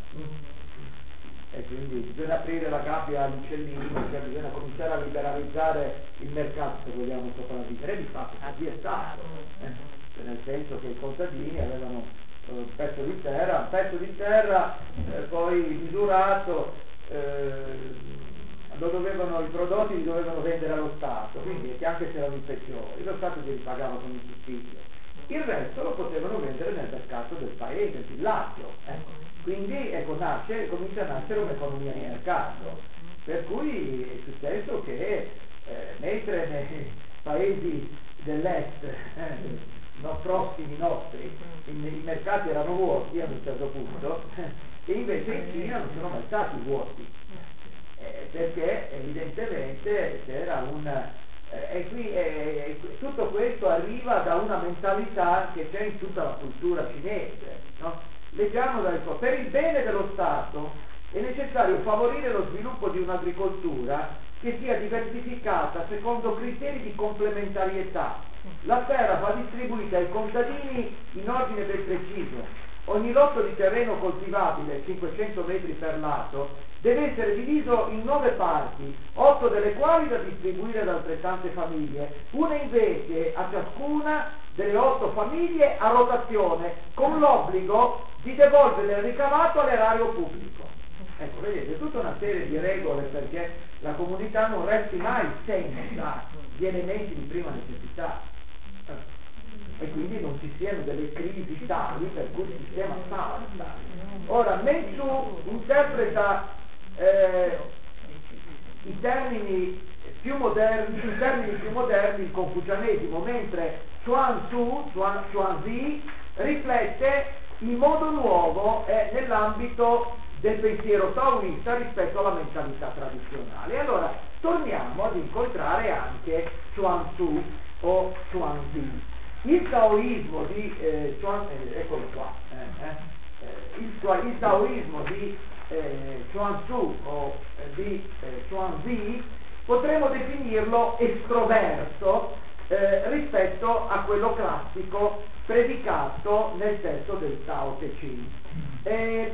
e quindi bisogna aprire la gabbia agli uccellini, cioè bisogna cominciare a liberalizzare il mercato se vogliamo sopravvivere, di fatto così è stato, eh? Cioè, nel senso che i contadini avevano eh, un pezzo di terra, un pezzo di terra eh, poi misurato, eh, lo dovevano, i prodotti li dovevano vendere allo Stato, quindi che anche se erano inferiori, lo Stato li ripagava con il sussidio. Il resto lo potevano vendere nel mercato del paese, del villaggio. Ecco. Quindi ecco, nasce, comincia a nascere un'economia di mercato, per cui è successo che eh, mentre nei paesi dell'est, eh, no, prossimi nostri, i, i mercati erano vuoti a un certo punto, e invece in Cina non sono mai stati vuoti. Eh, perché evidentemente c'era un... Eh, e qui eh, tutto questo arriva da una mentalità che c'è in tutta la cultura cinese, no? Leggiamo dal suo, per il bene dello Stato è necessario favorire lo sviluppo di un'agricoltura che sia diversificata secondo criteri di complementarietà. La terra va distribuita ai contadini in ordine ben preciso. Ogni lotto di terreno coltivabile, cinquecento metri per lato, deve essere diviso in nove parti, otto delle quali da distribuire ad altrettante famiglie, una invece a ciascuna delle otto famiglie a rotazione, con l'obbligo di devolvere il ricavato all'erario pubblico. Ecco, vedete, tutta una serie di regole perché la comunità non resti mai senza gli elementi di prima necessità. E quindi non ci siano delle crisi tali per cui il sistema salta. Ora, Menzu interpreta eh, i termini più moderni, i termini più moderni il confucianesimo, mentre Chuang-Tzu, Chuang-Zi, riflette in modo nuovo eh, nell'ambito del pensiero taoista rispetto alla mentalità tradizionale. Allora, torniamo ad incontrare anche Chuang-Tzu o Chuang-Zi. Il taoismo di eh, Chuang, eh, eccolo qua, eh, eh, il, il taoismo di eh, Chuang-Tzu o eh, di eh, Chuang-Zi potremmo definirlo estroverso eh, rispetto a quello classico predicato nel testo del Tao Te Ching. È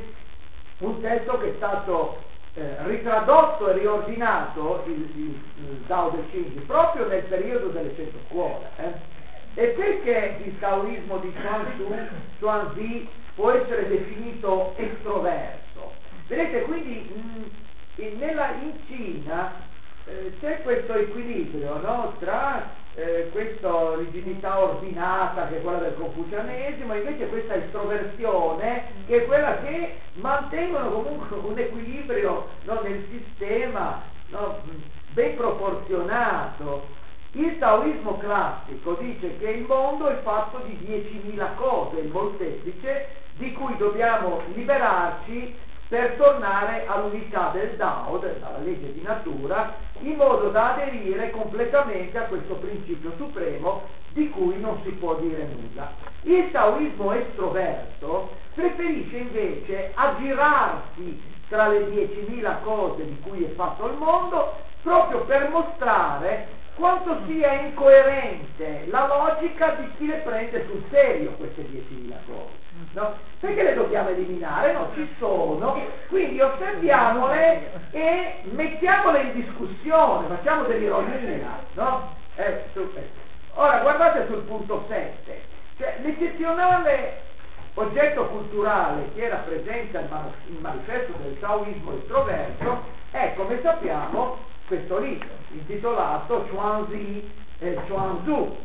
un testo che è stato eh, ritradotto e riordinato, il, il, il Tao Te Ching, proprio nel periodo delle cento scuole. Eh? E perché il taoismo di Chuang-Tzu, Chuang-Zi può essere definito estroverso? Vedete, quindi mh, in, nella, in Cina eh, c'è questo equilibrio, no? Tra eh, questa rigidità ordinata che è quella del confucianesimo e invece questa estroversione che è quella che mantengono comunque un equilibrio, no, nel sistema, no, ben proporzionato. Il taoismo classico dice che il mondo è fatto di diecimila cose, il molteplice, di cui dobbiamo liberarci per tornare all'unità del Tao, dalla legge di natura, in modo da aderire completamente a questo principio supremo di cui non si può dire nulla. Il taoismo estroverso preferisce invece aggirarsi tra le diecimila cose di cui è fatto il mondo, proprio per mostrare quanto sia incoerente la logica di chi le prende sul serio queste diecimila cose. No? Perché le dobbiamo eliminare? No, ci sono, quindi osserviamole e mettiamole in discussione, facciamo dell'ironia. No? Eh, su, eh. Ora guardate sul punto sette, cioè l'eccezionale oggetto culturale che rappresenta il, man- il manifesto del taoismo estroverso è, come sappiamo, questo libro intitolato Chuang-Zi e Chuang-Tzu,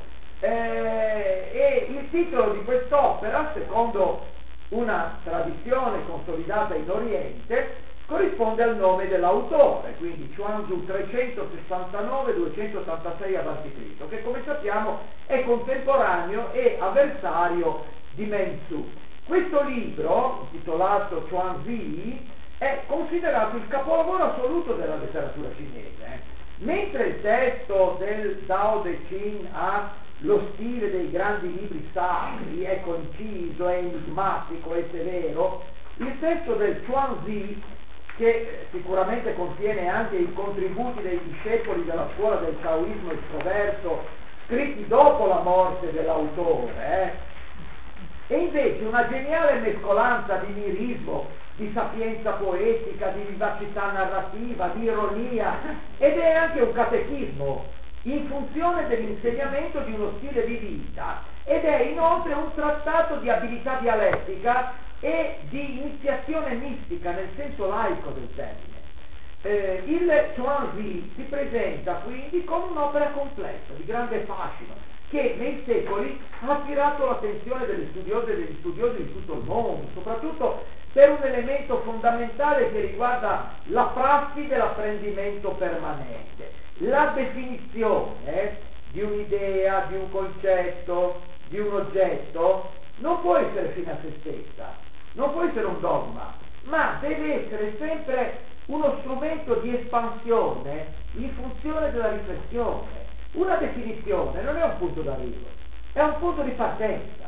eh, e il titolo di quest'opera, secondo una tradizione consolidata in Oriente, corrisponde al nome dell'autore, quindi Chuang-Tzu trecentosessantanove duecentottantasei avanti Cristo, che come sappiamo è contemporaneo e avversario di Menzu. Questo libro, intitolato Chuang-Zi, è considerato il capolavoro assoluto della letteratura cinese. Mentre il testo del Tao Te Ching ha lo stile dei grandi libri sacri, è conciso, è enigmatico, è severo, il testo del Chuang-Zi, che sicuramente contiene anche i contributi dei discepoli della scuola del taoismo estroverso, scritti dopo la morte dell'autore, eh, è invece una geniale mescolanza di lirismo, di sapienza poetica, di vivacità narrativa, di ironia, ed è anche un catechismo in funzione dell'insegnamento di uno stile di vita, ed è inoltre un trattato di abilità dialettica e di iniziazione mistica nel senso laico del termine. Eh, il Chuang-Tzu si presenta quindi come un'opera complessa, di grande fascino, che nei secoli ha attirato l'attenzione delle studiose e degli studiosi di tutto il mondo, soprattutto per un elemento fondamentale che riguarda la prassi dell'apprendimento permanente. La definizione di un'idea, di un concetto, di un oggetto non può essere fine a se stessa, non può essere un dogma, ma deve essere sempre uno strumento di espansione in funzione della riflessione. Una definizione non è un punto d'arrivo, è un punto di partenza,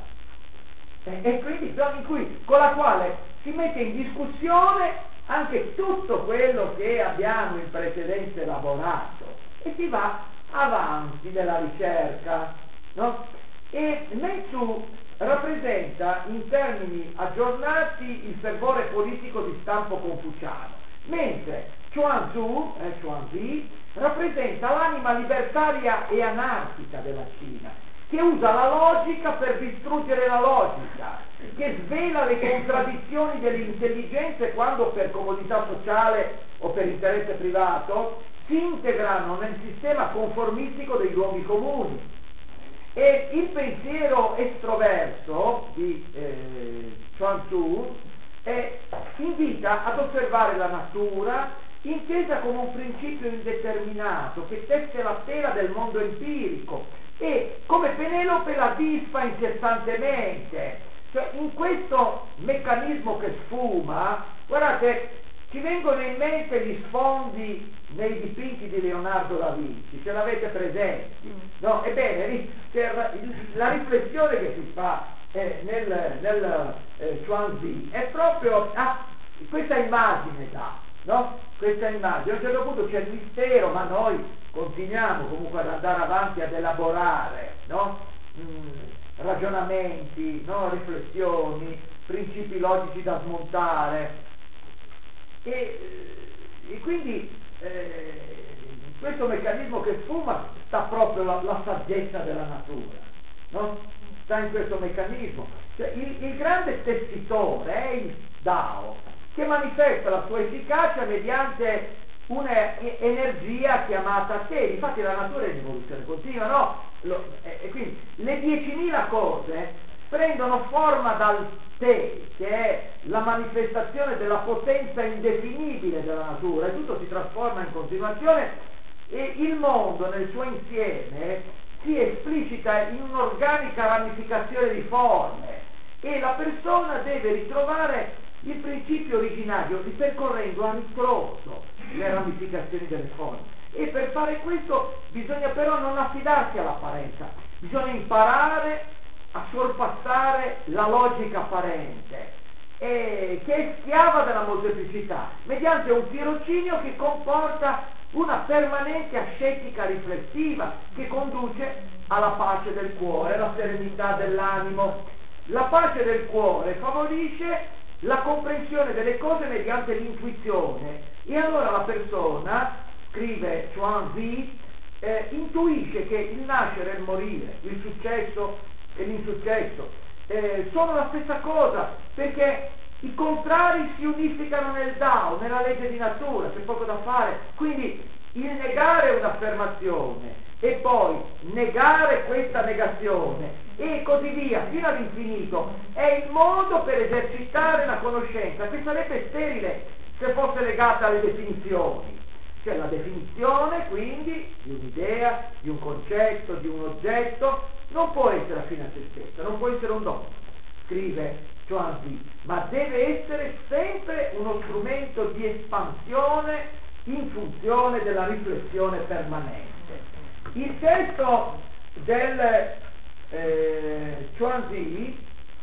e, e quindi in cui, con la quale si mette in discussione anche tutto quello che abbiamo in precedenza elaborato e si va avanti nella ricerca, no? E Meng-Tzu rappresenta in termini aggiornati il fervore politico di stampo confuciano, mentre Chuang-Tzu, eh, Chuang-Tzu rappresenta l'anima libertaria e anarchica della Cina, che usa la logica per distruggere la logica, che svela le contraddizioni delle intelligenze quando per comodità sociale o per interesse privato si integrano nel sistema conformistico dei luoghi comuni. E il pensiero estroverso di eh, Chuang-Tzu eh, invita ad osservare la natura intesa come un principio indeterminato che tesse la tela del mondo empirico e come Penelope la disfa incessantemente. Cioè, in questo meccanismo che sfuma, guardate, ci vengono in mente gli sfondi nei dipinti di Leonardo da Vinci, ce l'avete presenti? No? Ebbene, la riflessione che si fa eh, nel, nel eh, Chuang-Tzu è proprio ah, questa immagine dà, no? Questa immagine, a un certo punto c'è il mistero, ma noi continuiamo comunque ad andare avanti ad elaborare, no? Mm, ragionamenti, no? Riflessioni, principi logici da smontare, e, e quindi eh, questo meccanismo che sfuma sta proprio la, la saggezza della natura, no? Sta in questo meccanismo. Cioè, il, il grande tessitore è il Dao, che manifesta la sua efficacia mediante un'energia chiamata te. Infatti la natura è in evoluzione continua, no? Lo, e, e quindi le diecimila cose prendono forma dal te, che è la manifestazione della potenza indefinibile della natura, e tutto si trasforma in continuazione, e il mondo nel suo insieme si esplicita in un'organica ramificazione di forme, e la persona deve ritrovare il principio originario ripercorrendo a ritroso le ramificazioni delle forme. E per fare questo bisogna però non affidarsi all'apparenza, bisogna imparare a sorpassare la logica apparente, eh, che è schiava della molteplicità, mediante un tirocinio che comporta una permanente ascetica riflessiva che conduce alla pace del cuore, alla serenità dell'animo. La pace del cuore favorisce la comprensione delle cose mediante l'intuizione, e allora la persona, scrive Chuang-Tzu, eh, intuisce che il nascere e il morire, il successo e l'insuccesso eh, sono la stessa cosa, perché i contrari si unificano nel Dao, nella legge di natura, c'è poco da fare. Quindi il negare un'affermazione e poi negare questa negazione e così via fino all'infinito è il modo per esercitare la conoscenza, che sarebbe sterile se fosse legata alle definizioni. Cioè la definizione quindi di un'idea, di un concetto, di un oggetto non può essere fine a se stessa, non può essere un dogma, scrive Chuang-Tzu, ma deve essere sempre uno strumento di espansione in funzione della riflessione permanente. Il testo del eh, Chuang-Tzu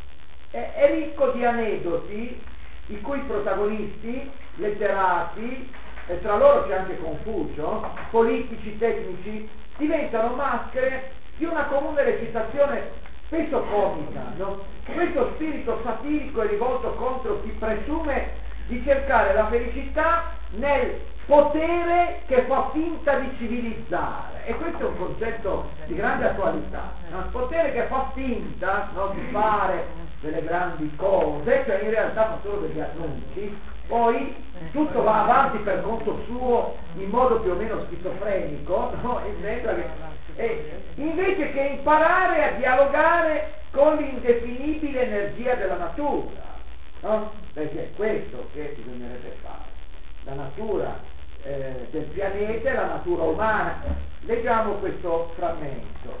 è, è ricco di aneddoti i cui protagonisti letterati, e tra loro c'è anche Confucio, politici, tecnici, diventano maschere di una comune recitazione spesso comica, no? Questo spirito satirico è rivolto contro chi presume di cercare la felicità nel potere che fa finta di civilizzare, e questo è un concetto di grande attualità, no? Il potere che fa finta, no, di fare delle grandi cose, cioè in realtà fa solo degli annunci, poi tutto va avanti per conto suo in modo più o meno schizofrenico, no? E sembra che, e invece che imparare a dialogare con l'indefinibile energia della natura, no? Perché è questo che bisognerebbe fare. La natura eh, del pianeta e la natura umana. Leggiamo questo frammento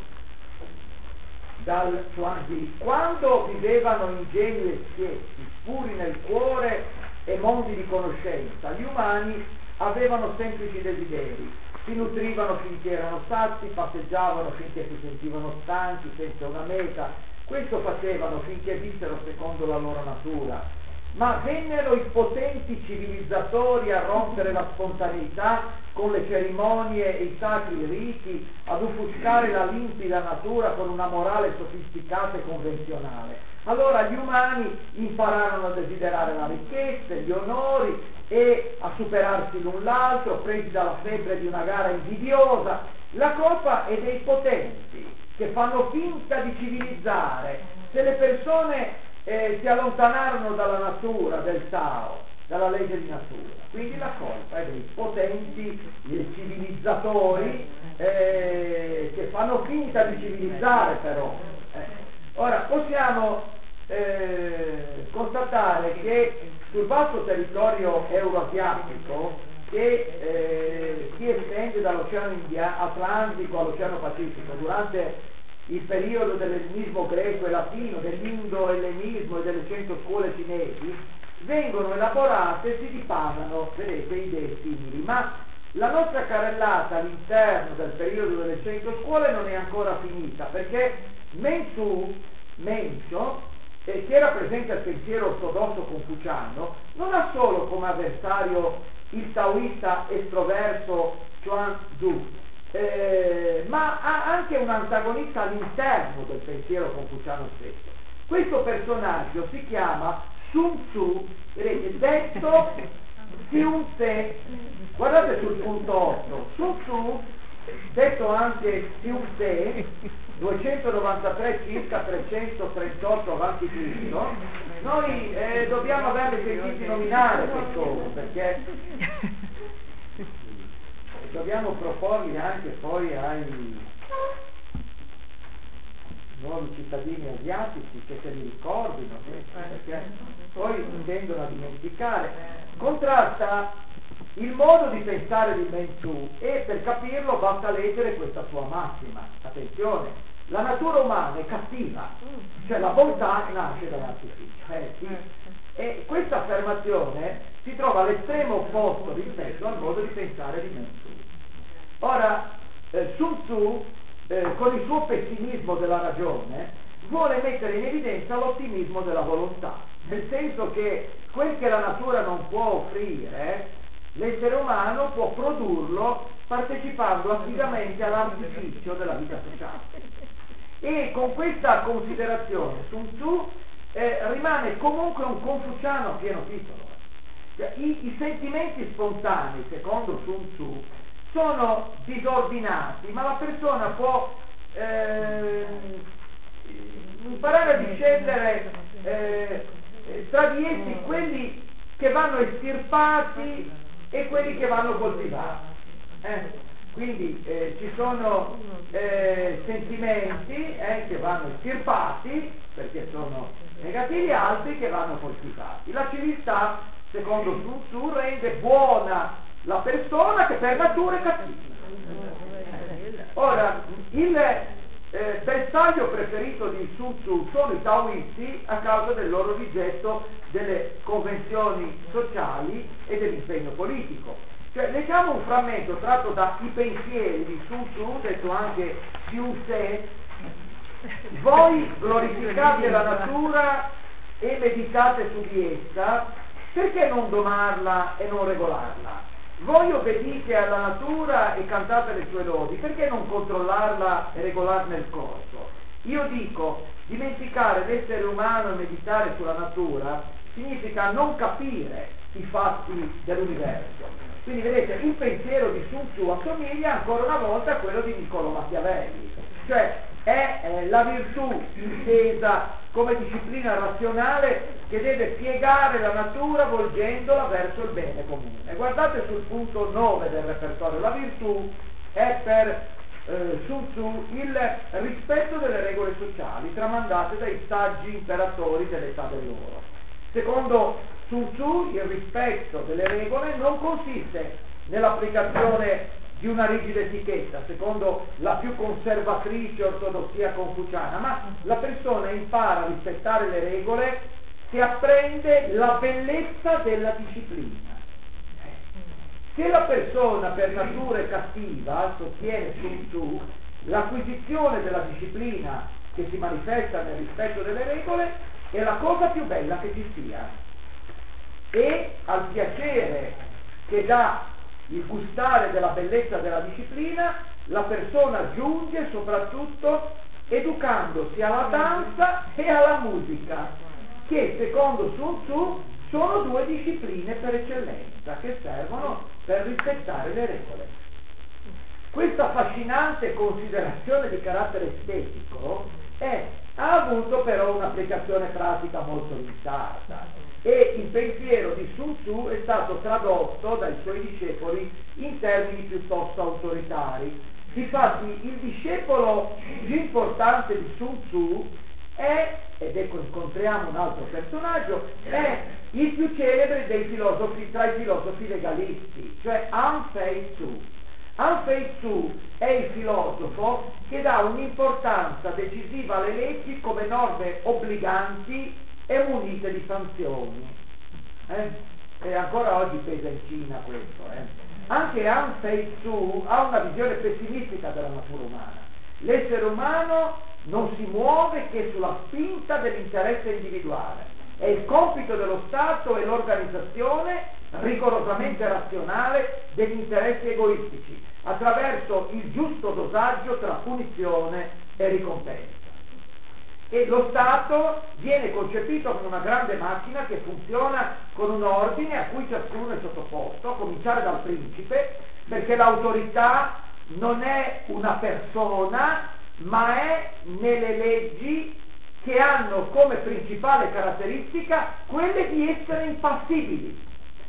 dal Chuang-Tzu. Quando vivevano ingenui e schietti, puri nel cuore e mondi di conoscenza, gli umani avevano semplici desideri, si nutrivano finché erano sazi, passeggiavano finché si sentivano stanchi, senza una meta. Questo facevano finché vissero secondo la loro natura. Ma vennero i potenti civilizzatori a rompere la spontaneità con le cerimonie e i sacri riti, ad offuscare la limpida natura con una morale sofisticata e convenzionale. Allora gli umani impararono a desiderare la ricchezza, gli onori e a superarsi l'un l'altro, presi dalla febbre di una gara invidiosa. La colpa è dei potenti che fanno finta di civilizzare. Se le persone eh, si allontanarono dalla natura, del Tao, dalla legge di natura, quindi la colpa è dei potenti eh, civilizzatori eh, che fanno finta di civilizzare però. Eh. Ora possiamo eh, constatare che sul vasto territorio euroasiatico, che eh, si estende dall'Oceano India- Atlantico all'Oceano Pacifico, durante il periodo dell'ellenismo greco e latino, dell'indo-ellenismo e delle cento scuole cinesi, vengono elaborate e si dipanano, vedete, idee simili, ma la nostra carrellata all'interno del periodo delle cento scuole non è ancora finita, perché Menzu, Mencio, eh, che rappresenta il pensiero ortodosso confuciano, non ha solo come avversario il taoista estroverso Chuang-Tzu, eh, ma ha anche un antagonista all'interno del pensiero confuciano stesso. Questo personaggio si chiama Sun Tzu, vedete, detto Xiun Tse. Guardate sul punto otto, Sun Tzu, detto anche Xiun Tse, duecentonovantatré circa trecentotrentotto avanti Cristo. Noi eh, dobbiamo averli sentiti nominare quest'uomo, perché dobbiamo proporli anche poi ai nuovi cittadini asiatici che se li ricordino, perché poi tendono a dimenticare. Contrasta il modo di pensare di Menzu, e per capirlo basta leggere questa sua massima. Attenzione, la natura umana è cattiva, cioè la bontà nasce dall'artificio. Eh, sì. E questa affermazione si trova all'estremo opposto rispetto al modo di pensare di Menzu. Ora, eh, Sun Tzu, eh, con il suo pessimismo della ragione, vuole mettere in evidenza l'ottimismo della volontà, nel senso che quel che la natura non può offrire, l'essere umano può produrlo partecipando attivamente all'artificio della vita sociale. E con questa considerazione Sun Tzu eh, rimane comunque un confuciano a pieno titolo. Cioè, i, i sentimenti spontanei, secondo Sun Tzu, sono disordinati, ma la persona può eh, imparare a discendere eh, tra di essi quelli che vanno estirpati e quelli che vanno coltivati. Eh? Quindi eh, ci sono eh, sentimenti eh, che vanno estirpati perché sono negativi, altri che vanno coltivati. La civiltà, secondo Sun Tzu, rende buona la persona che per natura è cattiva. Ora, il eh, bersaglio preferito di Sun Tzu sono i taoisti a causa del loro rigetto delle convenzioni sociali e dell'impegno politico. Cioè, leggiamo un frammento tratto da I pensieri di Sun Tzu, detto anche Xiun Tse. Voi glorificate la natura e meditate su di essa, perché non domarla e non regolarla? Voi obbedite alla natura e cantate le sue lodi, perché non controllarla e regolarne il corso? Io dico, dimenticare l'essere umano e meditare sulla natura significa non capire i fatti dell'universo. Quindi vedete, il pensiero di Sun Tzu assomiglia ancora una volta a quello di Niccolò Machiavelli, cioè è eh, la virtù intesa come disciplina razionale che deve piegare la natura volgendola verso il bene comune. Guardate sul punto nove del repertorio, la virtù è per eh, Sun Tzu il rispetto delle regole sociali tramandate dai saggi imperatori dell'età dell'oro. Secondo Sun Tzu il rispetto delle regole non consiste nell'applicazione di una rigida etichetta, secondo la più conservatrice ortodossia confuciana, ma la persona impara a rispettare le regole se apprende la bellezza della disciplina. Se la persona per natura è cattiva, sostiene Sun Tzu, l'acquisizione della disciplina che si manifesta nel rispetto delle regole è la cosa più bella che ci sia. E al piacere che dà il gustare della bellezza della disciplina, la persona giunge soprattutto educandosi alla danza e alla musica, che secondo Sun Tzu sono due discipline per eccellenza che servono per rispettare le regole. Questa affascinante considerazione di carattere estetico è, ha avuto però un'applicazione pratica molto limitata e il pensiero di Sun Tzu è stato tradotto dai suoi discepoli in termini piuttosto autoritari. Difatti il discepolo più importante di Sun Tzu è, ed ecco incontriamo un altro personaggio, è il più celebre dei filosofi, tra i filosofi legalisti, cioè Han Fei Tzu. Han Fei Tzu è il filosofo che dà un'importanza decisiva alle leggi come norme obbliganti e munite di sanzioni. Eh? E ancora oggi pesa in Cina questo. Eh? Anche Han Fei Tzu ha una visione pessimistica della natura umana. L'essere umano non si muove che sulla spinta dell'interesse individuale. È il compito dello Stato e l'organizzazione rigorosamente razionale degli interessi egoistici, attraverso il giusto dosaggio tra punizione e ricompensa. E lo Stato viene concepito come una grande macchina che funziona con un ordine a cui ciascuno è sottoposto, a cominciare dal principe, perché l'autorità non è una persona, ma è nelle leggi che hanno come principale caratteristica quelle di essere impassibili.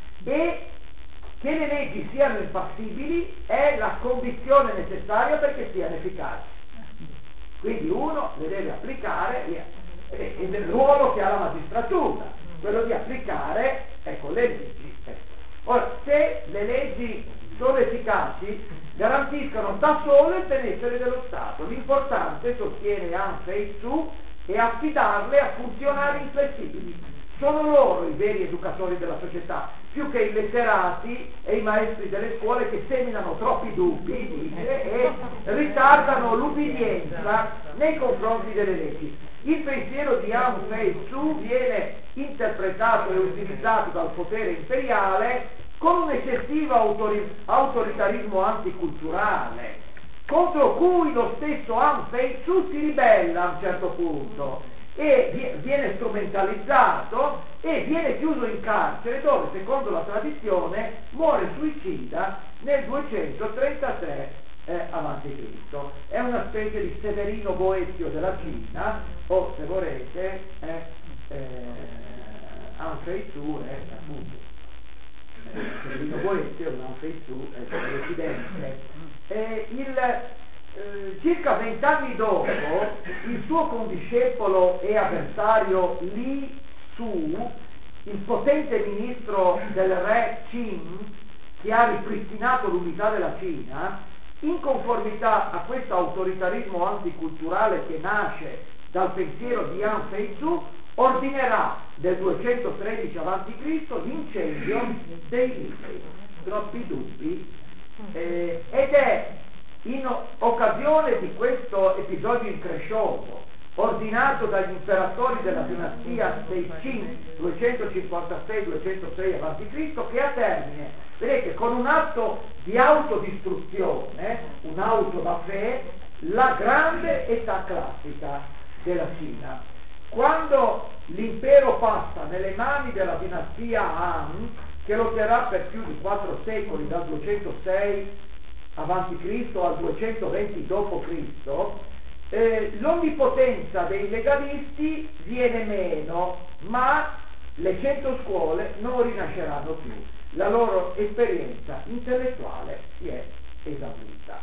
E che le leggi siano impassibili è la condizione necessaria perché siano efficaci. Quindi uno le deve applicare ed è il ruolo che ha la magistratura, quello di applicare, ecco, le leggi. Ora, se le leggi sono efficaci, garantiscono da solo il benessere dello Stato. L'importante, sostiene Han Fei Tzu, è affidarle a funzionari inflessibili. Sono loro i veri educatori della società, più che i letterati e i maestri delle scuole che seminano troppi dubbi, dice, e ritardano l'ubbidienza nei confronti delle leggi. Il pensiero di Han Fei Tzu viene interpretato e utilizzato dal potere imperiale con un eccessivo autori- autoritarismo anticulturale, contro cui lo stesso Han Fei Tzu si ribella a un certo punto e viene strumentalizzato e viene chiuso in carcere, dove secondo la tradizione muore suicida nel duecentotrentatré eh, avanti Cristo. È una specie di Severino Boezio della Cina, o se volete eh, eh, Han Fei Tzu è appunto eh, Severino Boezio, Han Fei Tzu è presidente. Eh, il Eh, circa vent'anni dopo, il suo condiscepolo e avversario Li Su, il potente ministro del re Qin, che ha ripristinato l'unità della Cina, in conformità a questo autoritarismo anticulturale che nasce dal pensiero di Han Fei Tzu, ordinerà nel duecentotredici avanti Cristo l'incendio dei libri. Troppi dubbi. Eh, ed è in occasione di questo episodio increscioso, ordinato dagli imperatori della dinastia dei Qin duecentocinquantasei duecentosei avanti Cristo, che a termine, vedete, con un atto di autodistruzione, un auto da fé, la grande età classica della Cina. Quando l'impero passa nelle mani della dinastia Han, che lo terrà per più di quattro secoli, dal duecentosei avanti Cristo al duecentoventi dopo Cristo, eh, l'onnipotenza dei legalisti viene meno, ma le cento scuole non rinasceranno più. La loro esperienza intellettuale si è esaurita.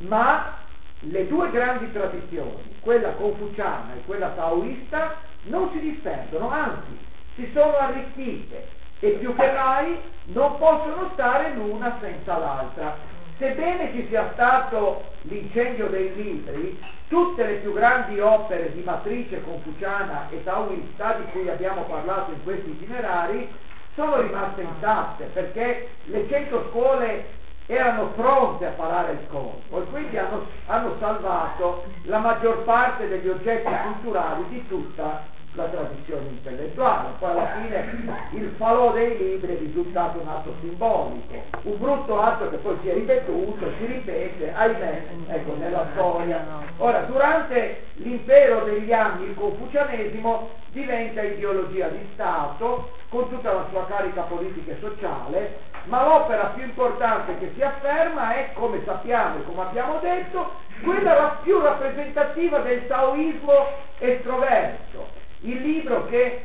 Ma le due grandi tradizioni, quella confuciana e quella taoista, non si disperdono, anzi si sono arricchite e più che mai non possono stare l'una senza l'altra. Sebbene ci sia stato l'incendio dei libri, tutte le più grandi opere di matrice confuciana e taoista di cui abbiamo parlato in questi itinerari sono rimaste intatte, perché le cento scuole erano pronte a parare il colpo e quindi hanno, hanno salvato la maggior parte degli oggetti culturali di tutta la tradizione intellettuale. Poi alla fine il falò dei libri è risultato un atto simbolico, un brutto atto che poi si è ripetuto, si ripete, ahimè, ecco, nella storia. Ora, durante l'impero degli anni il confucianesimo diventa ideologia di Stato, con tutta la sua carica politica e sociale, ma l'opera più importante che si afferma è, come sappiamo e come abbiamo detto, quella più rappresentativa del taoismo estroverso, il libro che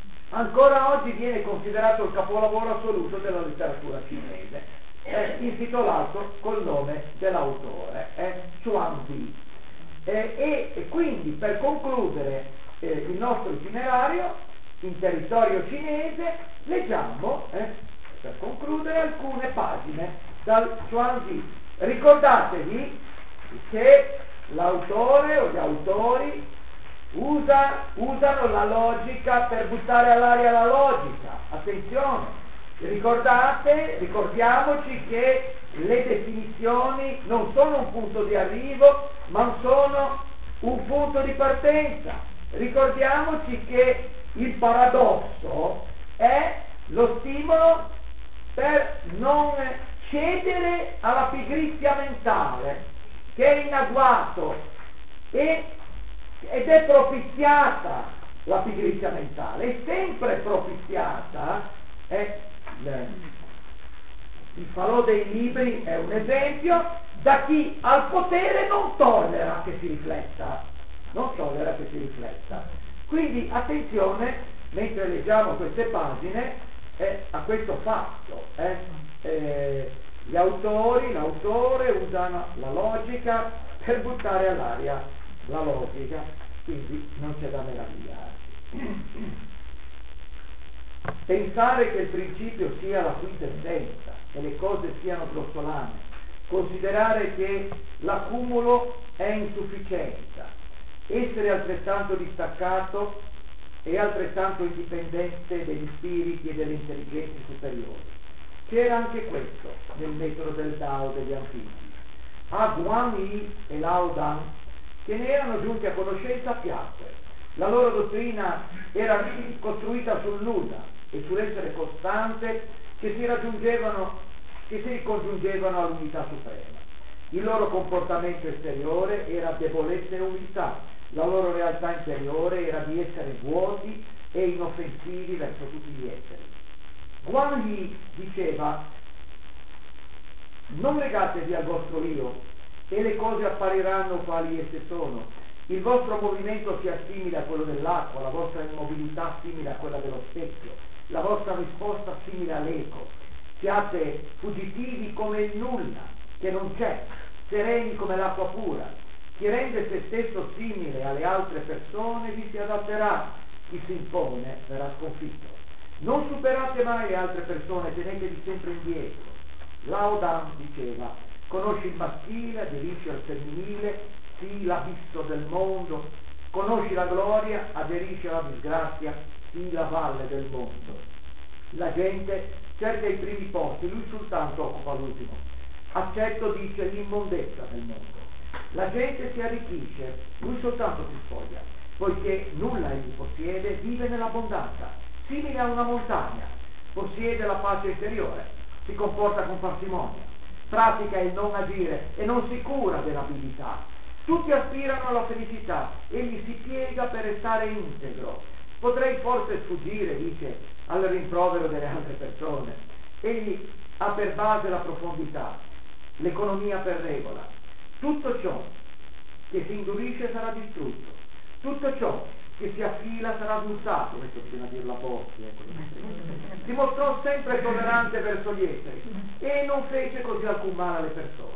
ancora oggi viene considerato il capolavoro assoluto della letteratura cinese, è intitolato col nome dell'autore, è Chuang-Tzu. Eh, e, e quindi, per concludere eh, il nostro itinerario in territorio cinese, leggiamo, eh, per concludere, alcune pagine dal Chuang-Tzu. Ricordatevi che l'autore o gli autori usa, usano la logica per buttare all'aria la logica. Attenzione, ricordate, ricordiamoci che le definizioni non sono un punto di arrivo, ma sono un punto di partenza. Ricordiamoci che il paradosso è lo stimolo per non cedere alla pigrizia mentale, che è in agguato e, ed è propiziata la pigrizia mentale, è sempre propiziata. Eh, il falò dei libri è un esempio da chi al potere non tollera che si rifletta, non tollera che si rifletta. Quindi attenzione, mentre leggiamo queste pagine, eh, a questo fatto. Eh, eh, gli autori, l'autore usano la logica per buttare all'aria la logica, quindi non c'è da meravigliarsi. Pensare che il principio sia la quintessenza e le cose siano grossolane, considerare che l'accumulo è insufficienza, essere altrettanto distaccato e altrettanto indipendente degli spiriti e delle intelligenze superiori. C'era anche questo nel metodo del Tao degli antichi. A Guan Yi e Lao Dan, che ne erano giunti a conoscenza, piacque. La loro dottrina era costruita sul nulla e sull'essere costante che si raggiungevano, che si ricongiungevano all'unità suprema. Il loro comportamento esteriore era debolezza e umiltà, la loro realtà interiore era di essere vuoti e inoffensivi verso tutti gli esseri. Guan Yi diceva: non legatevi al vostro io e le cose appariranno quali esse sono. Il vostro movimento sia simile a quello dell'acqua, la vostra immobilità simile a quella dello specchio, la vostra risposta simile all'eco. Siate fuggitivi come il nulla, che non c'è, sereni come l'acqua pura. Chi rende se stesso simile alle altre persone vi si adatterà, chi si impone verrà sconfitto. Non superate mai le altre persone, tenetevi sempre indietro. Lao Dan diceva: conosci il maschile, aderisci al femminile, sii l'abisso del mondo, conosci la gloria, aderisci alla disgrazia, sii la valle del mondo. La gente cerca i primi posti, lui soltanto occupa l'ultimo. Accetto, dice, l'immondezza del mondo. La gente si arricchisce, lui soltanto si spoglia, poiché nulla egli possiede, vive nell'abbondanza, simile a una montagna, possiede la pace interiore, si comporta con parsimonia, pratica il non agire e non si cura dell'abilità, Tutti aspirano alla felicità, egli si piega per restare integro. Potrei forse sfuggire, dice, al rimprovero delle altre persone. Egli ha per base la profondità, l'economia per regola. Tutto ciò che si indurisce sarà distrutto, tutto ciò che si affila sarà smussato. Questo bisogna dirlo a Bossi. Eh, si mostrò sempre tollerante verso gli esseri e non fece così alcun male alle persone.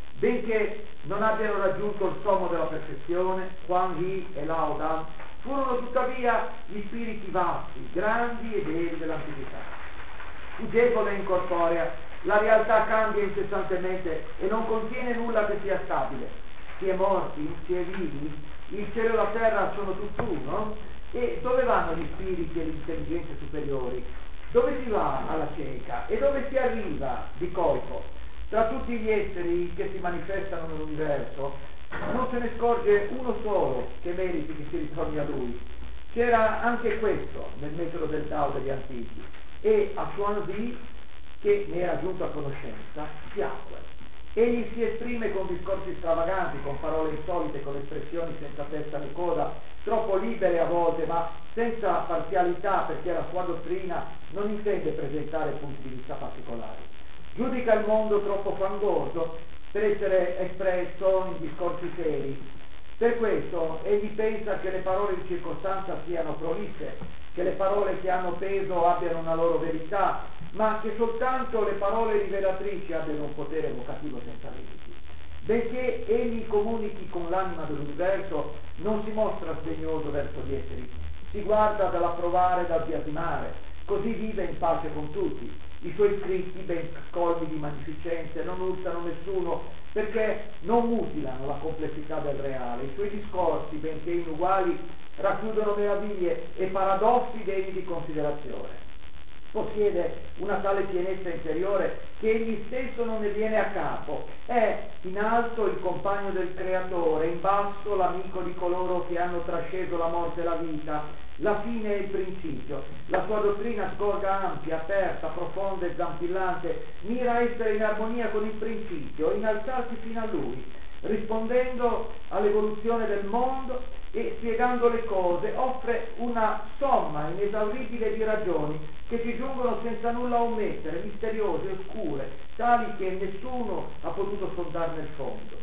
Benché non abbiano raggiunto il sommo della perfezione, Huang Yi e Lao Dan furono tuttavia gli spiriti vasti, grandi e veri dell'antichità. Fuggevole e incorporea, la realtà cambia incessantemente e non contiene nulla che sia stabile. Si è morti, si è vivi, il cielo e la terra sono tutt'uno. E dove vanno gli spiriti e le intelligenze superiori? Dove si va alla cieca? E dove si arriva di colpo? Tra tutti gli esseri che si manifestano nell'universo non se ne scorge uno solo che meriti che si ritorni a lui. C'era anche questo nel metodo del Tao degli antichi, e a Xuanzi, che ne era giunto a conoscenza, piacque. Egli si esprime con discorsi stravaganti, con parole insolite, con espressioni senza testa né coda, troppo libere a volte, ma senza parzialità, perché la sua dottrina non intende presentare punti di vista particolari. Giudica il mondo troppo fangoso per essere espresso in discorsi seri. Per questo egli pensa che le parole di circostanza siano prolisse, che le parole che hanno peso abbiano una loro verità, ma che soltanto le parole rivelatrici abbiano un potere evocativo senza limiti. Benché egli comunichi con l'anima dell'universo, non si mostra sdegnoso verso gli esseri, si guarda dall'approvare e dal biasimare, così vive in pace con tutti. I suoi scritti, ben colmi di magnificenze, non urtano nessuno perché non mutilano la complessità del reale. I suoi discorsi, benché inuguali, racchiudono meraviglie e paradossi degni di considerazione. Possiede una tale pienezza interiore che egli stesso non ne viene a capo. È in alto il compagno del Creatore, in basso l'amico di coloro che hanno trasceso la morte e la vita, la fine e il principio. La sua dottrina sgorga ampia, aperta, profonda e zampillante, mira a essere in armonia con il principio, innalzarsi fino a lui, rispondendo all'evoluzione del mondo e spiegando le cose, offre una somma inesauribile di ragioni che ci giungono senza nulla omettere, misteriose, oscure, tali che nessuno ha potuto sondarne il fondo.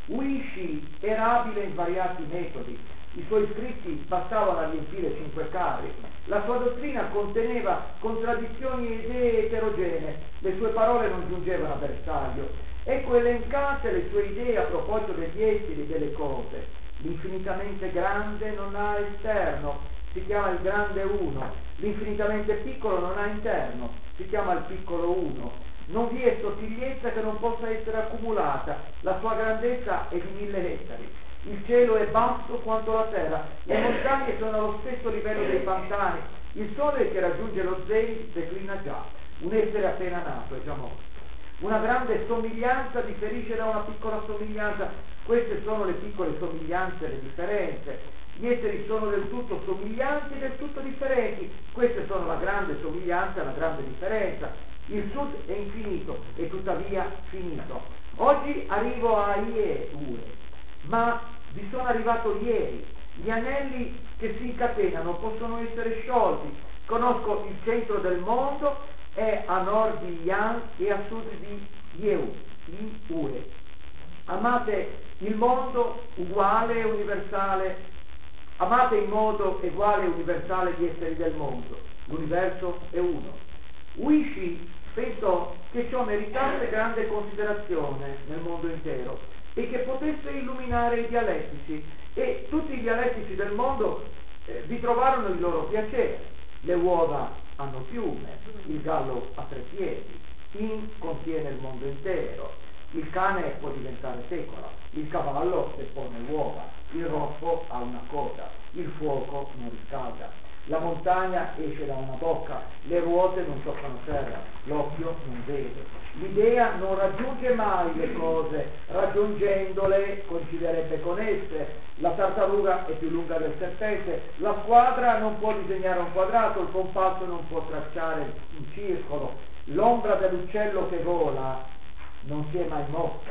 Uishi era abile in svariati metodi, i suoi scritti bastavano a riempire cinque carri, la sua dottrina conteneva contraddizioni e idee eterogenee, le sue parole non giungevano a bersaglio. Ecco elencate le sue idee a proposito degli esseri e delle cose. L'infinitamente grande non ha esterno, si chiama il grande uno. L'infinitamente piccolo non ha interno, si chiama il piccolo uno. Non vi è sottigliezza che non possa essere accumulata, la sua grandezza è di mille ettari. Il cielo è basso quanto la terra, le montagne sono allo stesso livello dei pantani, il sole che raggiunge lo zenit declina già, un essere appena nato è già morto. Una grande somiglianza differisce da una piccola somiglianza, queste sono le piccole somiglianze, le differenze. Gli esseri sono del tutto somiglianti e del tutto differenti, queste sono la grande somiglianza e la grande differenza. Il sud è infinito e tuttavia finito. Oggi arrivo a Ie-Ue, ma vi sono arrivato ieri. Gli anelli che si incatenano possono essere sciolti. Conosco il centro del mondo, è a nord di Yan e a sud di Yeu, Ue. Amate il mondo uguale e universale, amate in modo uguale e universale gli esseri del mondo. L'universo è uno. Uishi pensò che ciò meritasse grande considerazione nel mondo intero e che potesse illuminare i dialettici, e tutti i dialettici del mondo eh, vi trovarono il loro piacere. Le uova hanno piume, il gallo ha tre piedi, In contiene il mondo intero, il cane può diventare tecola, il cavallo depone uova, il rospo ha una coda, il fuoco non riscalda, la montagna esce da una bocca, le ruote non toccano terra, l'occhio non vede. L'idea non raggiunge mai le cose, raggiungendole coinciderebbe con esse. La tartaruga è più lunga del serpente, la squadra non può disegnare un quadrato, il compasso non può tracciare un circolo, l'ombra dell'uccello che vola non si è mai mossa.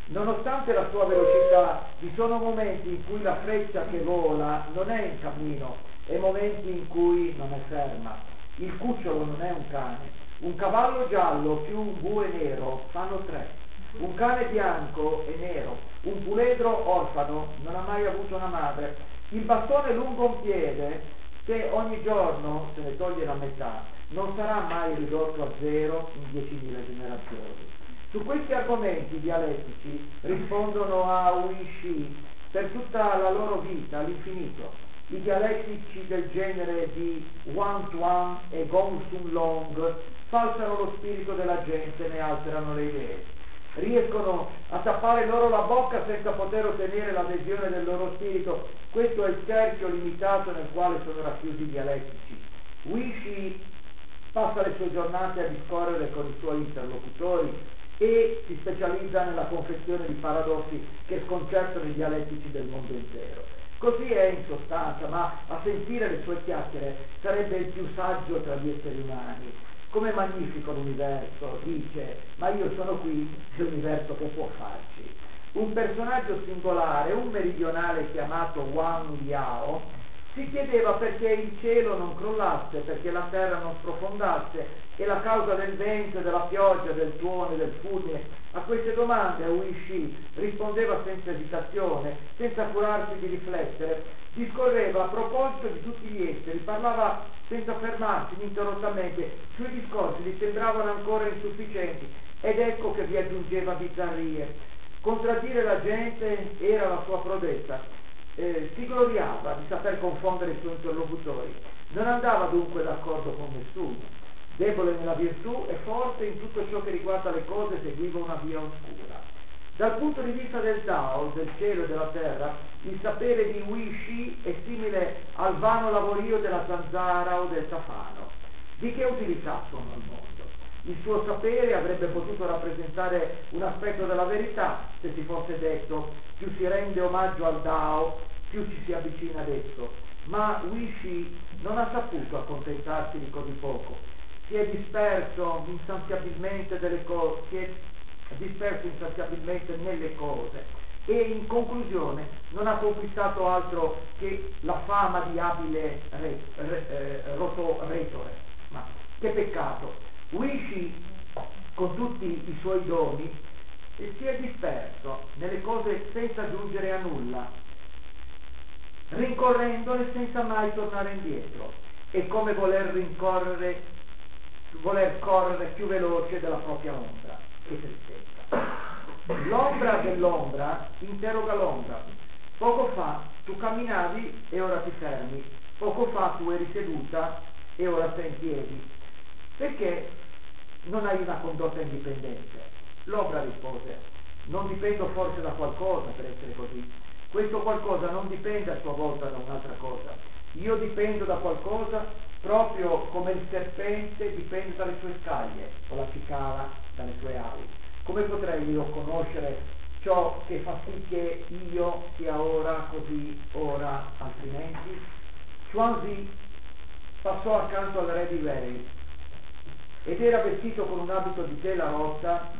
Nonostante la sua velocità, vi sono momenti in cui la freccia che vola non è in cammino e momenti in cui non è ferma. Il cucciolo non è un cane. Un cavallo giallo più un bue nero fanno tre. Un cane bianco e nero. Un puledro orfano non ha mai avuto una madre. Il bastone lungo un piede, se ogni giorno se ne toglie la metà, non sarà mai ridotto a zero in diecimila generazioni. Su questi argomenti dialettici rispondono a Wu-Shi per tutta la loro vita, all'infinito. I dialettici del genere di Wang Tuan e Gong Sun Long falsano lo spirito della gente, ne alterano le idee. Riescono a tappare loro la bocca senza poter ottenere l'adesione del loro spirito. Questo è il cerchio limitato nel quale sono racchiusi i dialettici. Wu-Shi passa le sue giornate a discorrere con i suoi interlocutori e si specializza nella confezione di paradossi che sconcertano i dialettici del mondo intero. Così è in sostanza, ma a sentire le sue chiacchiere sarebbe il più saggio tra gli esseri umani. Com'è magnifico l'universo, dice, ma io sono qui, l'universo che può farci. Un personaggio singolare, un meridionale chiamato Wang Liao, si chiedeva perché il cielo non crollasse, perché la terra non sprofondasse, e la causa del vento, della pioggia, del tuono e del fulmine. A queste domande Wu-Shi rispondeva senza esitazione, senza curarsi di riflettere, discorreva a proposito di tutti gli esseri, parlava senza fermarsi ininterrottamente, i suoi discorsi gli sembravano ancora insufficienti, ed ecco che vi aggiungeva bizzarrie. Contraddire la gente era la sua prodezza. Eh, si gloriava di saper confondere i suoi interlocutori, non andava dunque d'accordo con nessuno. Debole nella virtù e forte in tutto ciò che riguarda le cose, seguiva una via oscura. Dal punto di vista del Tao, del cielo e della terra, il sapere di Wu-Shi è simile al vano lavorio della zanzara o del tafano. Di che utilità sono al mondo? Il suo sapere avrebbe potuto rappresentare un aspetto della verità se si fosse detto più si rende omaggio al Tao, più ci si avvicina ad esso. Ma Wu-Shi non ha saputo accontentarsi di così poco. Si è disperso insaziabilmente delle cose, si è disperso insaziabilmente nelle cose e in conclusione non ha conquistato altro che la fama di abile re, re, eh, roto, retore. Ma che peccato! Wu-Shi, con tutti i suoi doni, si è disperso nelle cose senza giungere a nulla, rincorrendole senza mai tornare indietro. È come voler rincorrere voler correre più veloce della propria ombra. Che tristezza. L'ombra dell'ombra interroga l'ombra. Poco fa tu camminavi e ora ti fermi. Poco fa tu eri seduta e ora sei in piedi. Perché non hai una condotta indipendente? L'ombra rispose: non dipendo forse da qualcosa per essere così. Questo qualcosa non dipende a sua volta da un'altra cosa. Io dipendo da qualcosa proprio come il serpente dipende dalle sue scaglie o la cicala dalle sue ali. Come potrei io conoscere ciò che fa sì che io sia ora così, ora altrimenti? Chuanzi passò accanto al re di Wei ed era vestito con un abito di tela rossa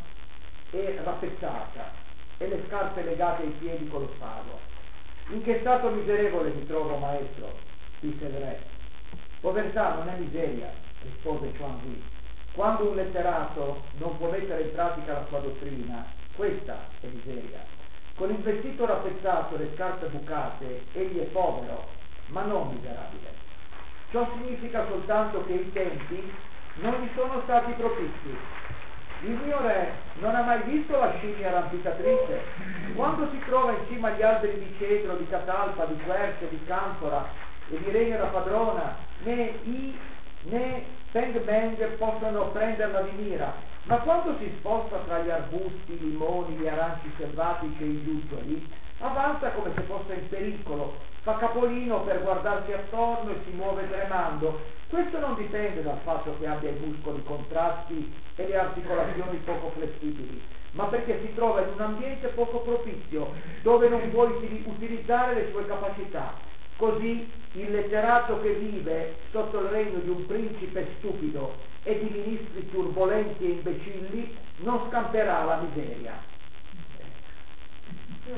e rappezzata e le scarpe legate ai piedi con lo spago. In che stato miserevole mi trovo, maestro? Disse il re. Povertà non è miseria, rispose Chuanzi. Quando un letterato non può mettere in pratica la sua dottrina, questa è miseria. Con il vestito rappezzato e le scarpe bucate, egli è povero, ma non miserabile. Ciò significa soltanto che i tempi non gli sono stati propizi. Il mio re non ha mai visto la scimmia arrampicatrice. Quando si trova in cima agli alberi di cedro, di catalpa, di querce, di canfora e di regna da padrona, né i né Peng Beng possono prenderla di mira, ma quando si sposta tra gli arbusti, i limoni, gli aranci selvatici e i giuggioli, avanza come se fosse in pericolo, fa capolino per guardarsi attorno e si muove tremando. Questo non dipende dal fatto che abbia i muscoli contratti e le articolazioni poco flessibili, ma perché si trova in un ambiente poco propizio, dove non può utilizzare le sue capacità. Così il letterato che vive sotto il regno di un principe stupido e di ministri turbolenti e imbecilli non scamperà la miseria.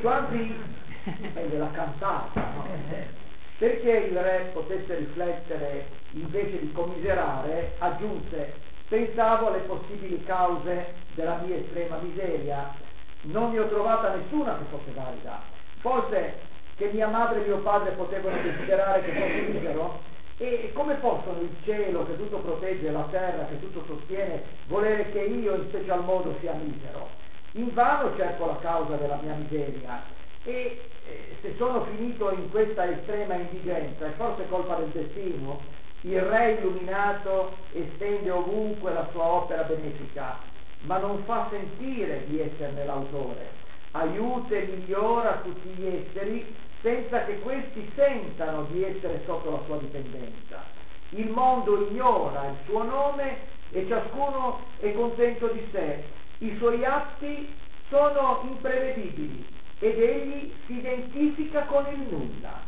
Chuang-Tzu è della cantata, no? Perché il re potesse riflettere invece di commiserare, aggiunse: pensavo alle possibili cause della mia estrema miseria, non ne ho trovata nessuna che fosse valida. Forse che mia madre e mio padre potevano desiderare che fossi misero? E come possono il cielo che tutto protegge e la terra che tutto sostiene volere che io in special modo sia misero? Invano cerco la causa della mia miseria e eh, se sono finito in questa estrema indigenza è forse colpa del destino. Il re illuminato estende ovunque la sua opera benefica, ma non fa sentire di esserne l'autore. Aiuta e migliora tutti gli esseri senza che questi sentano di essere sotto la sua dipendenza. Il mondo ignora il suo nome e ciascuno è contento di sé. I suoi atti sono imprevedibili ed egli si identifica con il nulla.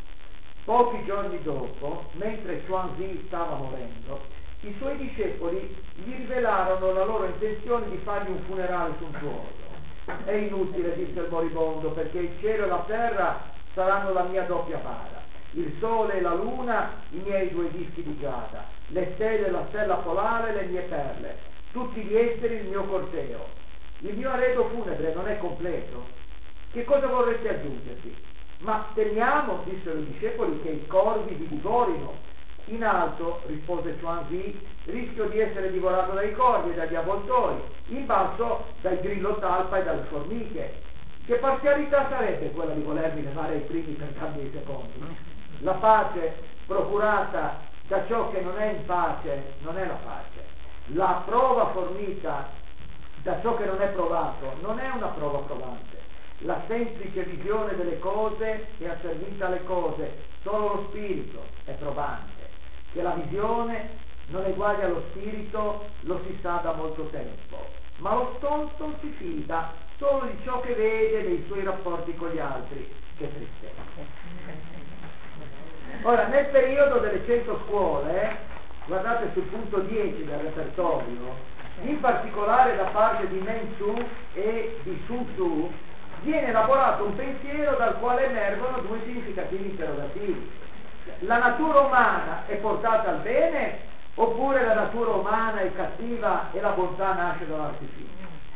Pochi giorni dopo, mentre Chuang-Tzu stava morendo, i suoi discepoli gli rivelarono la loro intenzione di fargli un funerale suntuoso. È inutile, disse il moribondo, perché il cielo e la terra saranno la mia doppia bara, il sole e la luna i miei due dischi di giada, le stelle e la stella polare le mie perle, tutti gli esseri il mio corteo. Il mio arredo funebre non è completo. Che cosa vorreste aggiungervi? Ma temiamo, dissero i discepoli, che i corvi vi divorino. In alto, rispose Chuang-Tzu, rischio di essere divorato dai corvi e dagli avvoltoi, in basso dal grillo talpa e dalle formiche. Che parzialità sarebbe quella di volermi levare ai primi per darmi ai secondi? La pace procurata da ciò che non è in pace non è la pace. La prova fornita da ciò che non è provato non è una prova provante. La semplice visione delle cose è asservita alle cose, solo lo spirito è provante. Che la visione non eguaglia allo spirito lo si sa da molto tempo, ma lo stolto si fida solo di ciò che vede nei suoi rapporti con gli altri. Che tristezza. Ora, nel periodo delle cento scuole, guardate sul punto dieci del repertorio, in particolare da parte di Men Tzu e di Sun Tzu, viene elaborato un pensiero dal quale emergono due significativi interrogativi. La natura umana è portata al bene oppure la natura umana è cattiva e la bontà nasce dall'artificio?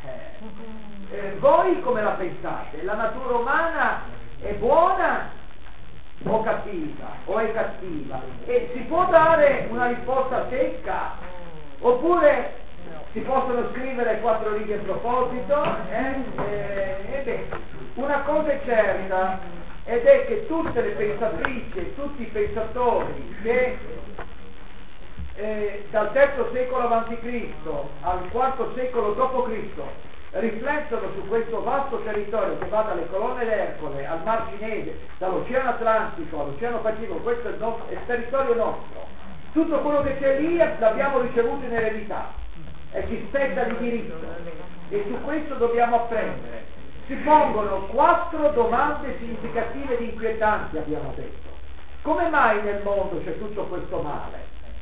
Eh, eh, voi come la pensate? La natura umana è buona o cattiva? O è cattiva? E si può dare una risposta secca? Oppure si possono scrivere quattro righe in proposito? Eh? Eh, beh, una cosa è certa, ed è che tutte le pensatrici e tutti i pensatori che eh, dal terzo secolo avanti Cristo al quarto secolo dopo Cristo riflettono su questo vasto territorio che va dalle colonne d'Ercole al Mar Cinese, dall'Oceano Atlantico all'Oceano Pacifico, questo è il, nostro, è il territorio nostro. Tutto quello che c'è lì l'abbiamo ricevuto in eredità e ci spetta di diritto e su questo dobbiamo apprendere. Si pongono quattro domande significative ed inquietanti, abbiamo detto. Come mai nel mondo c'è tutto questo male?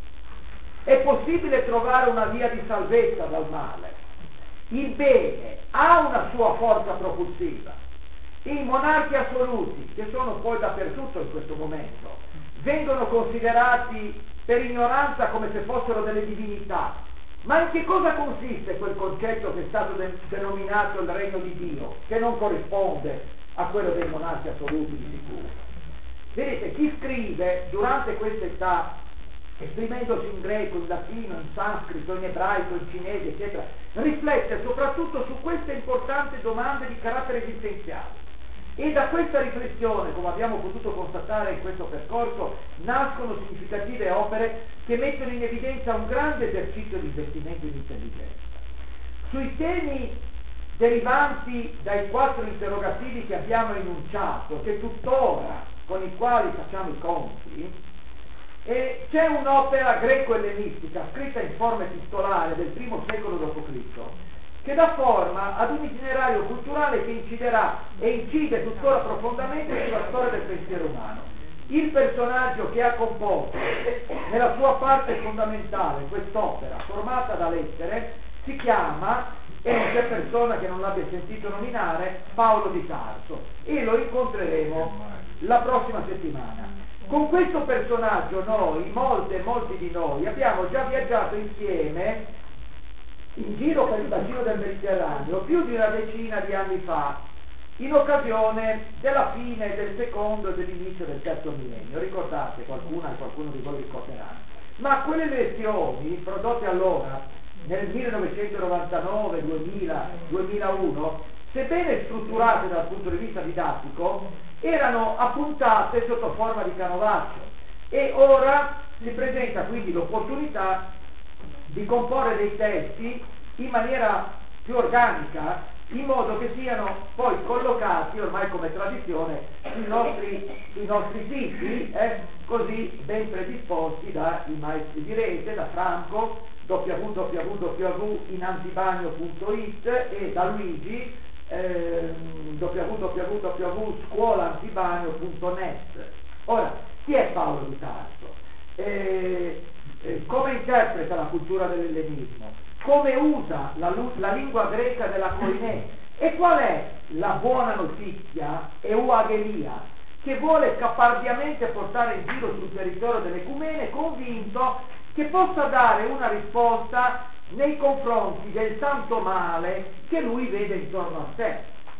È possibile trovare una via di salvezza dal male? Il bene ha una sua forza propulsiva. I monarchi assoluti, che sono poi dappertutto in questo momento, vengono considerati per ignoranza come se fossero delle divinità. Ma in che cosa consiste quel concetto che è stato de- denominato il regno di Dio, che non corrisponde a quello dei monarchi assoluti di sicuro? Vedete, chi scrive durante questa età, esprimendosi in greco, in latino, in sanscrito, in ebraico, in cinese, eccetera, riflette soprattutto su queste importanti domande di carattere esistenziale. E da questa riflessione, come abbiamo potuto constatare in questo percorso, nascono significative opere che mettono in evidenza un grande esercizio di investimento in intelligenza. Sui temi derivanti dai quattro interrogativi che abbiamo enunciato, che tuttora con i quali facciamo i conti, e c'è un'opera greco-ellenistica scritta in forma epistolare del primo secolo dopo Cristo che dà forma ad un itinerario culturale che inciderà e incide tuttora profondamente sulla storia del pensiero umano. Il personaggio che ha composto nella sua parte fondamentale quest'opera formata da lettere si chiama e non c'è persona che non l'abbia sentito nominare, Paolo di Tarso, e lo incontreremo la prossima settimana. Con questo personaggio noi, molte, molti di noi, abbiamo già viaggiato insieme in giro per il bacino del Mediterraneo più di una decina di anni fa, in occasione della fine del secondo e dell'inizio del terzo millennio. Ricordate, qualcuna e qualcuno di voi ricorderà. Ma quelle lezioni prodotte allora, nel millenovecentonovantanove, duemila, duemilauno, sebbene strutturate dal punto di vista didattico, erano appuntate sotto forma di canovaccio, e ora si presenta quindi l'opportunità di comporre dei testi in maniera più organica, in modo che siano poi collocati ormai come tradizione sui nostri, sui nostri siti, eh, così ben predisposti dai maestri di rete, da Franco, w w w punto inantibagno punto it, e da Luigi, eh, w w w punto scuola antibagno punto net. Ora, chi è Paolo di Tarso? Eh, eh, come interpreta la cultura dell'ellenismo? Come usa la, la lingua greca della Koiné? E qual è la buona notizia, euagelia, che vuole caparbiamente portare in giro sul territorio dell'ecumene, convinto che possa dare una risposta nei confronti del tanto male che lui vede intorno a sé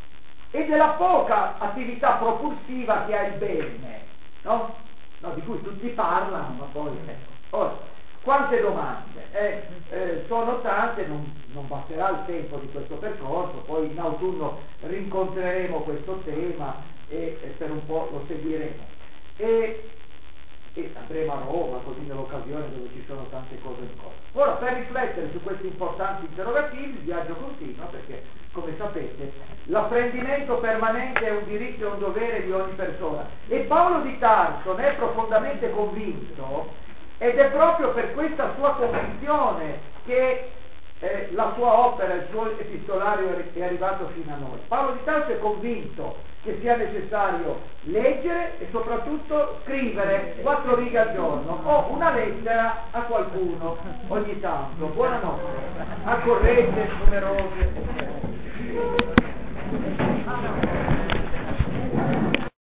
e della poca attività propulsiva che ha il bene, no? No, di cui tutti parlano, ma poi ecco. Ora, quante domande? Eh, eh, sono tante, non, non basterà il tempo di questo percorso, poi in autunno rincontreremo questo tema e, e per un po' lo seguiremo. E, e andremo a Roma, così nell'occasione dove ci sono tante cose in corso. Ora, per riflettere su questi importanti interrogativi, il viaggio continua, perché, come sapete, l'apprendimento permanente è un diritto e un dovere di ogni persona. E Paolo di Tarso ne è profondamente convinto, ed è proprio per questa sua convinzione che eh, la sua opera, il suo epistolario è arrivato fino a noi. Paolo di Tarso è convinto che sia necessario leggere e soprattutto scrivere quattro righe al giorno o una lettera a qualcuno ogni tanto. Buonanotte, accorrete, numerose.